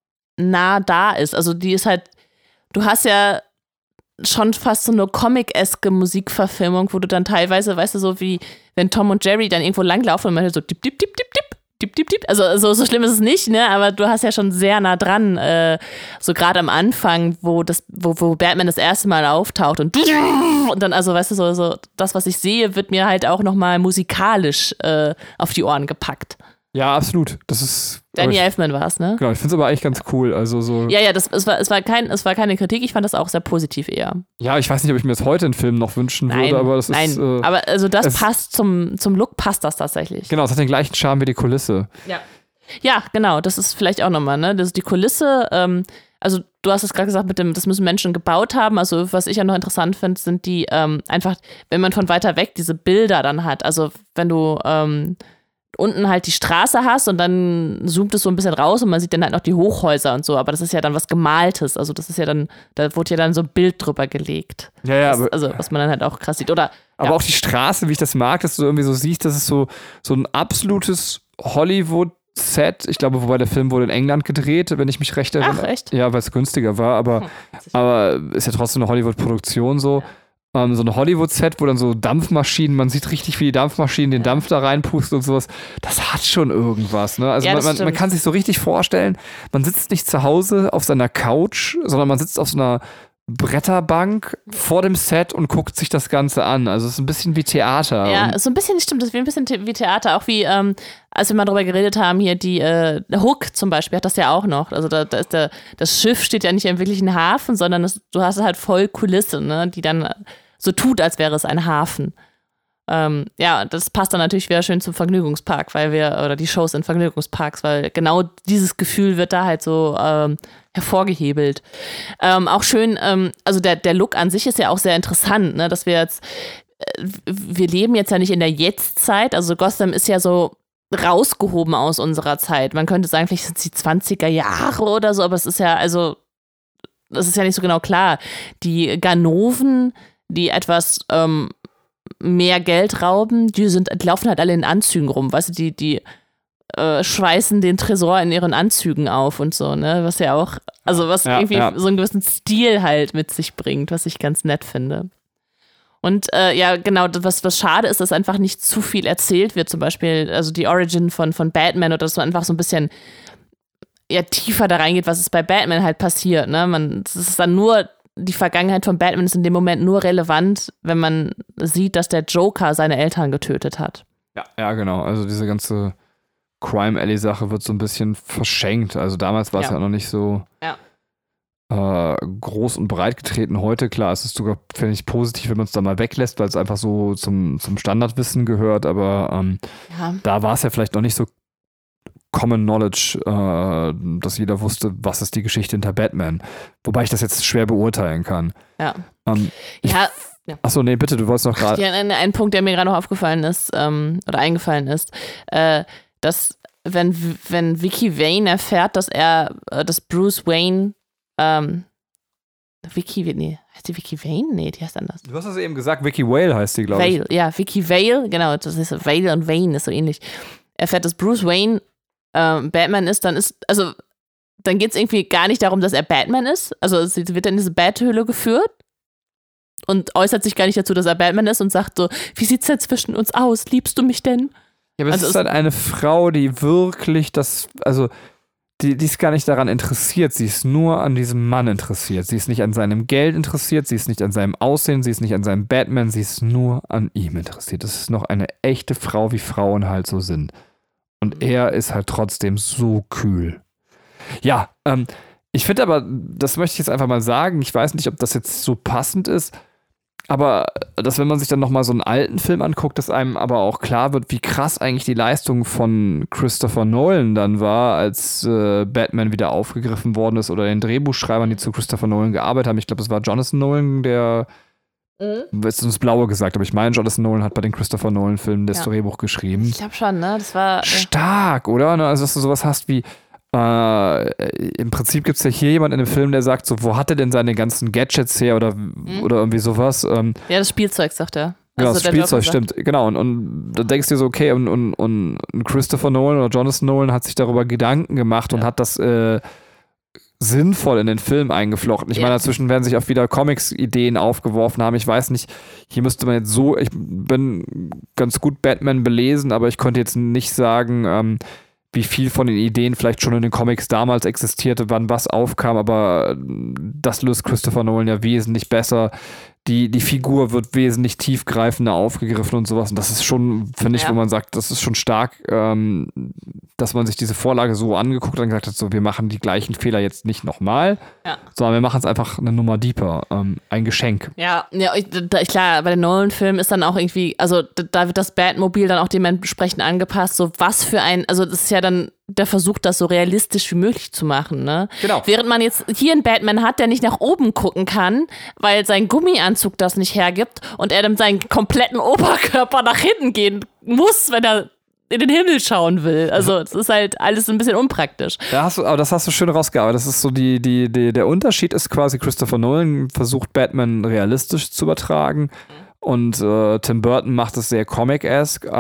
nah da ist. Also die ist halt, du hast ja schon fast so eine Comic-eske Musikverfilmung, wo du dann teilweise, weißt du, so wie wenn Tom und Jerry dann irgendwo langlaufen und man hört so dip, dip, dip, dip, dip, dip, dip, dip. Also so schlimm ist es nicht, ne? Aber du hast ja schon sehr nah dran, so gerade am Anfang, wo Batman das erste Mal auftaucht und dann, also weißt du, so das, was ich sehe, wird mir halt auch nochmal musikalisch auf die Ohren gepackt. ja, absolut. Das ist. Danny Elfman war es, ne? Genau, ich finde es aber eigentlich ganz cool. Also so. Ja, es war keine Kritik, ich fand das auch sehr positiv eher. Ja, ich weiß nicht, ob ich mir das heute in Film noch wünschen würde, aber das ist. Aber also das passt zum Look, passt das tatsächlich. Genau, es hat den gleichen Charme wie die Kulisse. Ja, genau, das ist vielleicht auch nochmal, ne? Das ist die Kulisse, also du hast es gerade gesagt, das müssen Menschen gebaut haben. Also was ich ja noch interessant finde, sind die einfach, wenn man von weiter weg diese Bilder dann hat. Also wenn du unten halt die Straße hast und dann zoomt es so ein bisschen raus und man sieht dann halt noch die Hochhäuser und so, aber das ist ja dann was Gemaltes, also das ist ja dann, da wurde ja dann so ein Bild drüber gelegt. Ja, das, also was man dann halt auch krass sieht. Aber auch die Straße, wie ich das mag, dass du irgendwie so siehst, das ist so ein absolutes Hollywood-Set. Ich glaube, wobei der Film wurde in England gedreht, wenn ich mich recht erinnere. Ach, echt? Ja, weil es günstiger war, aber ist ja trotzdem eine Hollywood-Produktion so. Ja. So ein Hollywood-Set, wo dann so Dampfmaschinen, man sieht richtig, wie die Dampfmaschinen den Dampf da reinpusten und sowas. Das hat schon irgendwas, ne? Also man kann sich so richtig vorstellen, man sitzt nicht zu Hause auf seiner Couch, sondern man sitzt auf so einer Bretterbank vor dem Set und guckt sich das Ganze an. Also es ist ein bisschen wie Theater. Ja, so ein bisschen, stimmt, das ist wie ein bisschen wie Theater, auch wie, als wir mal drüber geredet haben, hier die Hook zum Beispiel hat das ja auch noch. Also das Schiff steht ja nicht im wirklichen Hafen, sondern du hast halt voll Kulisse, ne, die dann so tut, als wäre es ein Hafen. Ja, das passt dann natürlich wieder schön zum Vergnügungspark, oder die Shows in Vergnügungsparks, weil genau dieses Gefühl wird da halt so hervorgehebelt. Auch schön, also der Look an sich ist ja auch sehr interessant, ne, dass wir leben jetzt ja nicht in der Jetztzeit, also Gotham ist ja so rausgehoben aus unserer Zeit. Man könnte sagen, vielleicht sind es die 20er Jahre oder so, aber es ist ja, also, das ist ja nicht so genau klar. Die Ganoven, die etwas mehr Geld rauben, die laufen halt alle in Anzügen rum, weißt du, die schweißen den Tresor in ihren Anzügen auf und so, ne, was ja auch, also was irgendwie so einen gewissen Stil halt mit sich bringt, was ich ganz nett finde. Und ja, genau, was schade ist, dass einfach nicht zu viel erzählt wird, zum Beispiel, also die Origin von Batman, oder dass man einfach so ein bisschen tiefer da reingeht, was ist bei Batman halt passiert, ne, das ist dann nur, die Vergangenheit von Batman ist in dem Moment nur relevant, wenn man sieht, dass der Joker seine Eltern getötet hat. Ja, genau, also diese ganze Crime Alley-Sache wird so ein bisschen verschenkt, also damals war es ja noch nicht so groß und breit getreten. Heute, klar, es ist sogar, finde ich, positiv, wenn man es da mal weglässt, weil es einfach so zum Standardwissen gehört, aber da war es ja vielleicht noch nicht so Common Knowledge, dass jeder wusste, was ist die Geschichte hinter Batman. Wobei ich das jetzt schwer beurteilen kann. Ja. Achso, nee, bitte, du wolltest noch gerade. Ja, ein Punkt, der mir gerade noch aufgefallen ist, oder eingefallen ist, dass wenn Vicky Vane erfährt, dass Bruce Wayne heißt die Vicky Vane? Nee, die heißt anders. Du hast es eben gesagt, Vicky Vale heißt die, glaube ich. Vale, ja, Vicky Vale, genau, das ist Vale und Wayne ist so ähnlich. Erfährt, dass Bruce Wayne Batman ist, dann geht es irgendwie gar nicht darum, dass er Batman ist. Also sie wird in diese Bathöhle geführt und äußert sich gar nicht dazu, dass er Batman ist und sagt so, wie sieht's denn zwischen uns aus? Liebst du mich denn? Ja, aber es ist halt eine Frau, die wirklich die ist gar nicht daran interessiert, sie ist nur an diesem Mann interessiert. Sie ist nicht an seinem Geld interessiert, sie ist nicht an seinem Aussehen, sie ist nicht an seinem Batman, sie ist nur an ihm interessiert. Das ist noch eine echte Frau, wie Frauen halt so sind. Und er ist halt trotzdem so kühl. Ja, ich finde aber, das möchte ich jetzt einfach mal sagen, ich weiß nicht, ob das jetzt so passend ist, aber dass, wenn man sich dann nochmal so einen alten Film anguckt, dass einem aber auch klar wird, wie krass eigentlich die Leistung von Christopher Nolan dann war, als Batman wieder aufgegriffen worden ist, oder den Drehbuchschreibern, die zu Christopher Nolan gearbeitet haben. Ich glaube, es war Jonathan Nolan, der Du hast ins Blaue gesagt, aber ich meine, Jonathan Nolan hat bei den Christopher Nolan-Filmen das Drehbuch geschrieben. Ich glaube schon, ne? Das war stark, oder? Also, dass du sowas hast wie im Prinzip gibt es ja hier jemanden in dem Film, der sagt so, wo hat er denn seine ganzen Gadgets her oder irgendwie sowas? Ja, das Spielzeug, sagt er. Genau, das Spielzeug, stimmt. Genau, und da denkst du dir so, okay, und Christopher Nolan oder Jonathan Nolan hat sich darüber Gedanken gemacht und hat das sinnvoll in den Film eingeflochten. Ich meine, dazwischen werden sich auch wieder Comics-Ideen aufgeworfen haben. Ich weiß nicht, hier müsste man jetzt ich bin ganz gut Batman belesen, aber ich konnte jetzt nicht sagen, wie viel von den Ideen vielleicht schon in den Comics damals existierte, wann was aufkam, aber das löst Christopher Nolan ja wesentlich besser. Die Figur wird wesentlich tiefgreifender aufgegriffen und sowas. Und das ist schon, finde ich, wo man sagt, das ist schon stark, dass man sich diese Vorlage so angeguckt hat und gesagt hat, so, wir machen die gleichen Fehler jetzt nicht nochmal, sondern wir machen es einfach eine Nummer deeper. Ein Geschenk. Ja, klar, bei den Nolan-Filmen ist dann auch irgendwie, also da wird das Batmobil dann auch dementsprechend angepasst, so was für also das ist ja dann der Versuch, das so realistisch wie möglich zu machen, ne? Genau. Während man jetzt hier einen Batman hat, der nicht nach oben gucken kann, weil sein Gummianzug das nicht hergibt und er dann seinen kompletten Oberkörper nach hinten gehen muss, wenn er in den Himmel schauen will. Also es ist halt alles ein bisschen unpraktisch. Aber das hast du schön rausgearbeitet. Das ist so der Unterschied ist quasi, Christopher Nolan versucht Batman realistisch zu übertragen und Tim Burton macht es sehr comic-esque,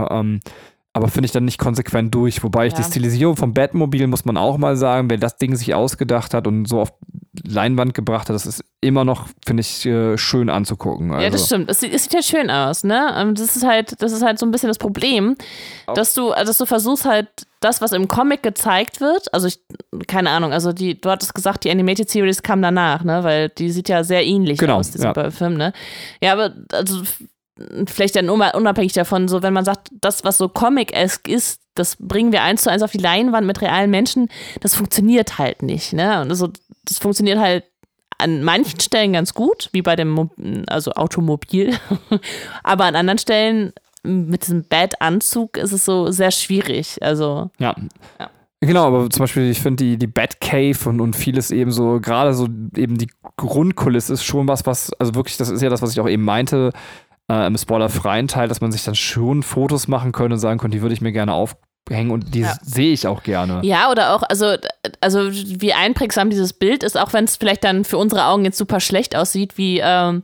aber finde ich dann nicht konsequent durch. Wobei die Stilisierung vom Batmobil, muss man auch mal sagen, wer das Ding sich ausgedacht hat und so auf Leinwand gebracht hat, das ist immer noch, finde ich, schön anzugucken. Also. Ja, das stimmt. Es sieht halt schön aus, ne? Das ist halt so ein bisschen das Problem, dass du versuchst halt das, was im Comic gezeigt wird, also keine Ahnung, also du hattest gesagt, die Animated Series kam danach, ne? Weil die sieht ja sehr ähnlich aus, diesem Film, ne? Ja, aber also vielleicht dann unabhängig davon, so wenn man sagt, das, was so Comic-esque ist, das bringen wir 1:1 auf die Leinwand mit realen Menschen, das funktioniert halt nicht, ne? Und das funktioniert halt an manchen Stellen ganz gut, wie bei dem Automobil, aber an anderen Stellen mit diesem Bat-Anzug ist es so sehr schwierig, also ja. Genau, aber zum Beispiel, ich finde die Batcave und vieles eben so, gerade so eben die Grundkulisse ist schon was, also wirklich, das ist ja das, was ich auch eben meinte, im spoilerfreien Teil, dass man sich dann schon Fotos machen könnte und sagen könnte, die würde ich mir gerne aufhängen und die sehe ich auch gerne. Ja, oder auch, also wie einprägsam dieses Bild ist, auch wenn es vielleicht dann für unsere Augen jetzt super schlecht aussieht, wie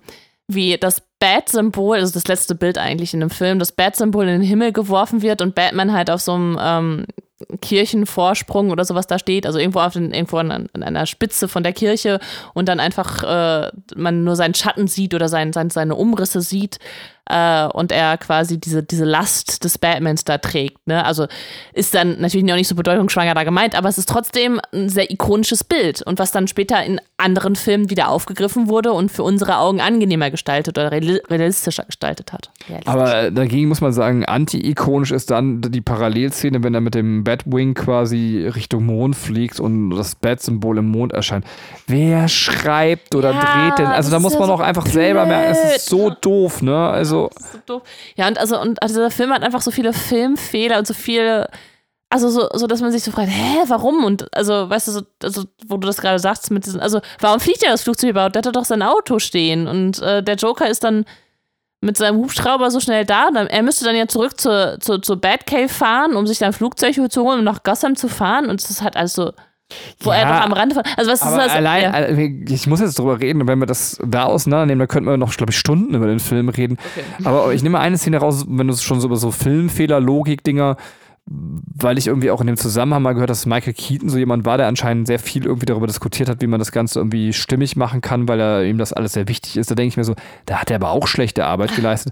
das Bat-Symbol, also das letzte Bild eigentlich in dem Film, das Bat-Symbol in den Himmel geworfen wird und Batman halt auf so einem Kirchenvorsprung oder sowas da steht, also irgendwo an einer Spitze von der Kirche und dann einfach man nur seinen Schatten sieht oder seine Umrisse sieht und er quasi diese Last des Batmans da trägt, ne? Also ist dann natürlich noch nicht so bedeutungsschwanger da gemeint, aber es ist trotzdem ein sehr ikonisches Bild und was dann später in anderen Filmen wieder aufgegriffen wurde und für unsere Augen angenehmer gestaltet oder realistischer gestaltet hat. Aber dagegen muss man sagen, anti-ikonisch ist dann die Parallelszene, wenn er mit dem Batwing quasi Richtung Mond fliegt und das Bat-Symbol im Mond erscheint. Wer schreibt oder dreht denn? Also da muss man auch einfach selber merken, es ist so doof, ne? Also das ist so doof. Ja, und dieser Film hat einfach so viele Filmfehler und so viele, also so, dass man sich so fragt, warum? Und also, weißt du, wo du das gerade sagst, mit diesen, also warum fliegt ja das Flugzeug überhaupt? Der hat doch sein Auto stehen und der Joker ist dann mit seinem Hubschrauber so schnell da. Er müsste dann ja zurück zur Batcave fahren, um sich dann ein Flugzeug zu holen, um nach Gotham zu fahren. Und es ist halt alles so, wo er doch am Rande von. Also was ist das? Allein, ich muss jetzt drüber reden, wenn wir das da auseinandernehmen, da könnten wir noch, glaube ich, Stunden über den Film reden. Okay. Aber ich nehme eine Szene raus, wenn du schon so über so Filmfehler, Logik-Dinger, weil ich irgendwie auch in dem Zusammenhang mal gehört, dass Michael Keaton so jemand war, der anscheinend sehr viel irgendwie darüber diskutiert hat, wie man das Ganze irgendwie stimmig machen kann, weil ihm das alles sehr wichtig ist. Da denke ich mir so, da hat er aber auch schlechte Arbeit geleistet.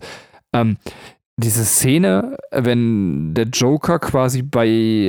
Diese Szene, wenn der Joker quasi bei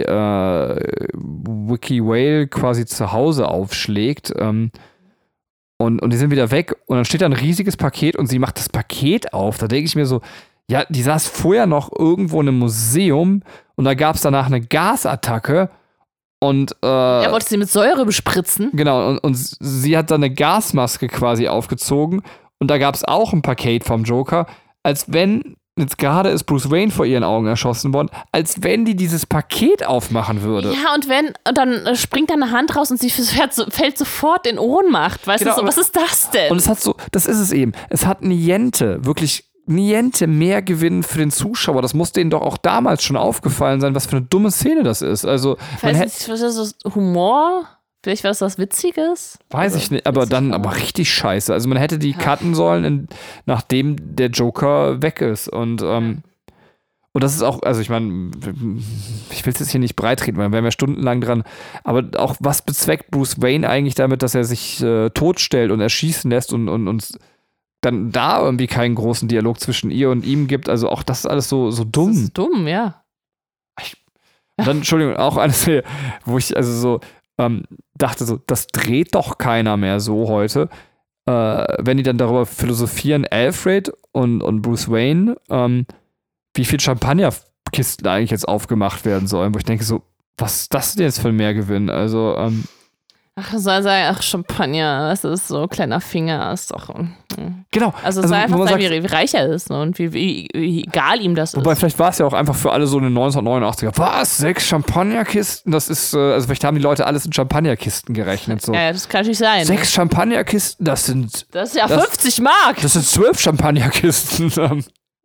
Wiki Whale quasi zu Hause aufschlägt und die sind wieder weg und dann steht da ein riesiges Paket und sie macht das Paket auf. Da denke ich mir so, ja, die saß vorher noch irgendwo in einem Museum und da gab es danach eine Gasattacke und er wollte sie mit Säure bespritzen. Genau, und sie hat dann eine Gasmaske quasi aufgezogen und da gab es auch ein Paket vom Joker, als wenn jetzt gerade ist Bruce Wayne vor ihren Augen erschossen worden, als wenn die dieses Paket aufmachen würde. Ja, und dann springt da eine Hand raus und sie fällt sofort in Ohnmacht. Weißt du, so, was ist das denn? Und es hat das ist es eben. Es hat wirklich mehr Gewinn für den Zuschauer. Das muss denen doch auch damals schon aufgefallen sein, was für eine dumme Szene das ist. Also, ich weiß nicht, was ist das? Humor? Vielleicht war das was Witziges? Weiß ich nicht, aber richtig scheiße. Also man hätte die cutten sollen, nachdem der Joker weg ist. Und das ist auch, also ich meine, ich will es jetzt hier nicht breitreden, weil wir wären ja stundenlang dran, aber auch was bezweckt Bruce Wayne eigentlich damit, dass er sich totstellt und erschießen lässt und dann da irgendwie keinen großen Dialog zwischen ihr und ihm gibt. Also auch das ist alles so dumm. Das ist dumm, ja. Und dann, Entschuldigung, auch eine Szene, wo ich also so dachte so, das dreht doch keiner mehr so heute. Wenn die dann darüber philosophieren, Alfred und Bruce Wayne, wie viel Champagnerkisten eigentlich jetzt aufgemacht werden sollen, wo ich denke so, was ist das denn jetzt für ein Mehrgewinn? Also, soll sagen, Champagner, das ist so kleiner Finger, ist doch. Genau. Also soll einfach sagen, wie reich er ist und wie egal ihm das ist. Wobei, vielleicht war es ja auch einfach für alle so in den 1989er. Was? 6 Champagnerkisten? Das ist, also vielleicht haben die Leute alles in Champagnerkisten gerechnet. So. Ja, das kann natürlich sein. 6 Champagnerkisten, das ist ja 50 Mark. Das sind 12 Champagnerkisten.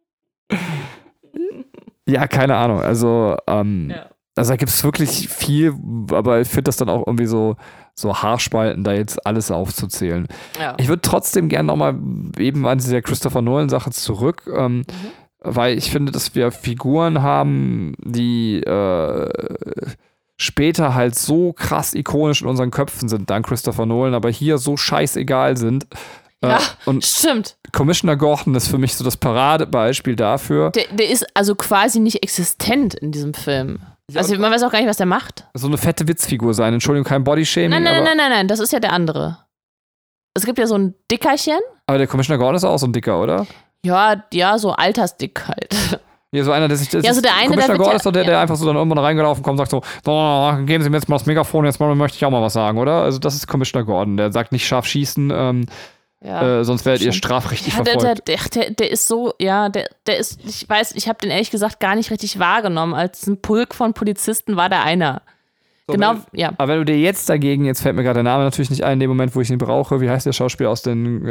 Ja, keine Ahnung. Also, also da gibt es wirklich viel, aber ich finde das dann auch irgendwie so haarspalten, da jetzt alles aufzuzählen. Ja. Ich würde trotzdem gerne nochmal eben an diese Christopher Nolan-Sache zurück, weil ich finde, dass wir Figuren haben, die später halt so krass ikonisch in unseren Köpfen sind, dank Christopher Nolan, aber hier so scheißegal sind. Ja, und stimmt. Commissioner Gordon ist für mich so das Paradebeispiel dafür. Der ist also quasi nicht existent in diesem Film. Also man weiß auch gar nicht, was der macht. So eine fette Witzfigur sein. Entschuldigung, kein Bodyshaming. Nein, das ist ja der andere. Es gibt ja so ein Dickerchen. Aber der Commissioner Gordon ist auch so ein Dicker, oder? Ja, so altersdick halt. Ja, so einer, der sich das. Ja, so der eine, Commissioner Gordon ist doch der einfach so dann irgendwann reingelaufen kommt und sagt so, geben Sie mir jetzt mal das Megafon, jetzt möchte ich auch mal was sagen, oder? Also das ist Commissioner Gordon. Der sagt nicht scharf schießen, sonst werdet ihr strafrechtlich verfolgt. Der ist so, der ist, ich habe den ehrlich gesagt gar nicht richtig wahrgenommen. Als ein Pulk von Polizisten war der einer. So, genau, Aber wenn du dir jetzt fällt mir gerade der Name natürlich nicht ein, in dem Moment, wo ich ihn brauche, wie heißt der Schauspieler aus den...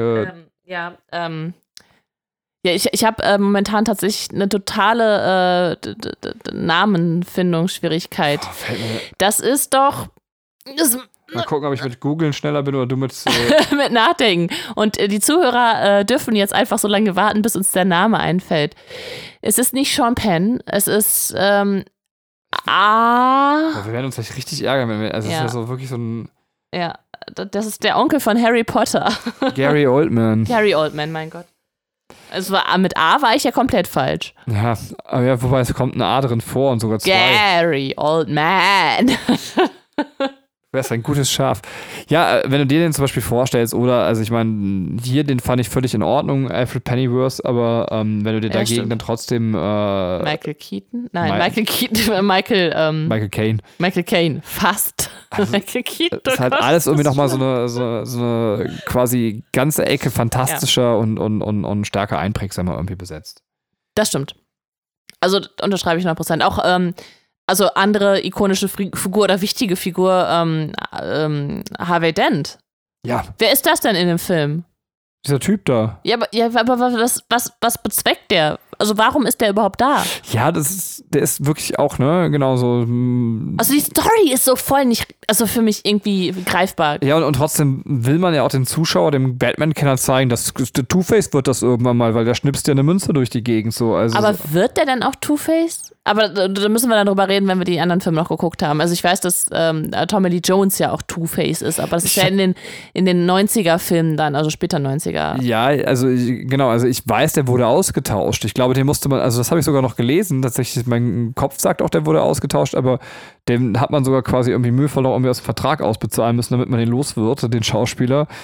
ich habe momentan tatsächlich eine totale Namenfindungsschwierigkeit. Das ist doch... Mal gucken, ob ich mit Googlen schneller bin oder du mit... mit Nachdenken. Und die Zuhörer dürfen jetzt einfach so lange warten, bis uns der Name einfällt. Es ist nicht Sean Penn, es ist wir werden uns gleich richtig ärgern, wenn wir... Also es ist ja so wirklich so ein... Ja, das ist der Onkel von Harry Potter. Gary Oldman. Gary Oldman, mein Gott. Also mit A war ich ja komplett falsch. Ja, aber ja, wobei es kommt ein A drin vor und sogar 2. Gary Oldman. Wäre es ein gutes Schaf. Ja, wenn du dir den zum Beispiel vorstellst, oder, also ich meine, hier, den fand ich völlig in Ordnung, Alfred Pennyworth, aber wenn du dir dagegen dann trotzdem Michael Keaton? Nein, Michael Keaton, Michael Caine. Michael Caine, fast. Also, Michael Keaton. Das ist halt alles irgendwie nochmal so eine quasi ganze Ecke fantastischer und stärker einprägsamer irgendwie besetzt. Das stimmt. Also unterschreibe ich 100%. Auch also andere ikonische Figur oder wichtige Figur, Harvey Dent. Ja. Wer ist das denn in dem Film? Dieser Typ da. Ja, aber was bezweckt der? Also warum ist der überhaupt da? Ja, der ist wirklich auch, ne, genau so. Also die Story ist so voll nicht, also für mich irgendwie greifbar. Ja, und trotzdem will man ja auch dem Zuschauer, dem Batman-Kenner zeigen, dass der Two-Face wird das irgendwann mal, weil der schnipst ja eine Münze durch die Gegend so. Also aber wird der dann auch Two-Face? Aber da müssen wir dann drüber reden, wenn wir die anderen Filme noch geguckt haben. Also ich weiß, dass Tommy Lee Jones ja auch Two-Face ist, aber das ist ja in den 90er-Filmen dann, also später 90er. Ja, also genau, also ich weiß, der wurde ausgetauscht. Ich glaube, den musste man, also das habe ich sogar noch gelesen, tatsächlich, mein Kopf sagt auch, der wurde ausgetauscht, aber den hat man sogar quasi irgendwie mühevoll auch irgendwie aus dem Vertrag ausbezahlen müssen, damit man den los wird, den Schauspieler.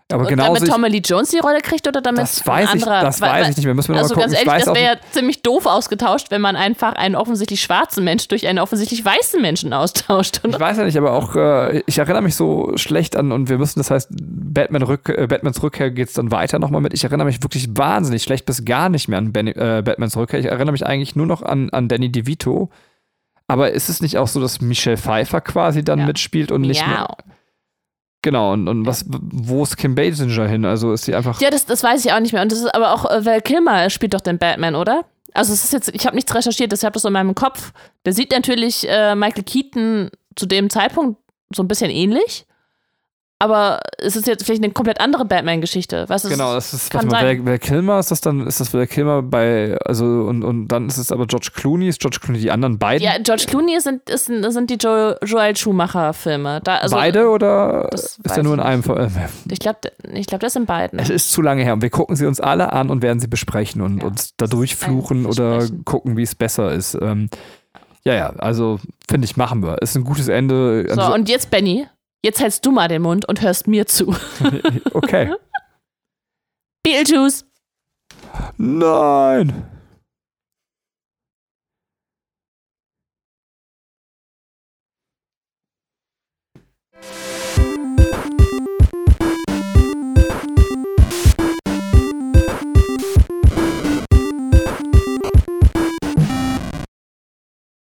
Aber und genauso damit Tommy Lee Jones die Rolle kriegt oder damit das weiß ein anderer? ich nicht mehr. Müssen wir also noch mal ganz gucken. ehrlich, das wäre ja ziemlich doof ausgetauscht, wenn man einfach einen offensichtlich schwarzen Mensch durch einen offensichtlich weißen Menschen austauscht. Oder? Ich weiß ja nicht, aber auch, ich erinnere mich so schlecht an, und wir müssen, das heißt, Batmans Rückkehr geht es dann weiter nochmal mit. Ich erinnere mich wirklich wahnsinnig schlecht bis gar nicht mehr an Batmans Rückkehr. Ich erinnere mich eigentlich nur noch an Danny DeVito. Aber ist es nicht auch so, dass Michelle Pfeiffer quasi dann mitspielt und nicht mehr? Genau, und wo ist Kim Basinger hin? Also ist sie einfach. Ja, das weiß ich auch nicht mehr. Und das ist aber auch, Val Kilmer spielt doch den Batman, oder? Also es ist jetzt, ich habe nichts recherchiert, deshalb das so in meinem Kopf. Der sieht natürlich Michael Keaton zu dem Zeitpunkt so ein bisschen ähnlich. Aber es ist jetzt vielleicht eine komplett andere Batman-Geschichte. Genau, das ist, warte mal, Val Kilmer ist das Val Kilmer und dann ist es aber George Clooney, die anderen beiden? Ja, George Clooney sind die Joel Schumacher-Filme. Beide oder ist er nur in einem? Ich glaube, das sind beiden. Es ist zu lange her und wir gucken sie uns alle an und werden sie besprechen und uns da durchfluchen oder gucken, wie es besser ist. Also finde ich, machen wir. Ist ein gutes Ende. So, und jetzt Benny. Jetzt hältst du mal den Mund und hörst mir zu. Okay. Beetlejuice. Nein.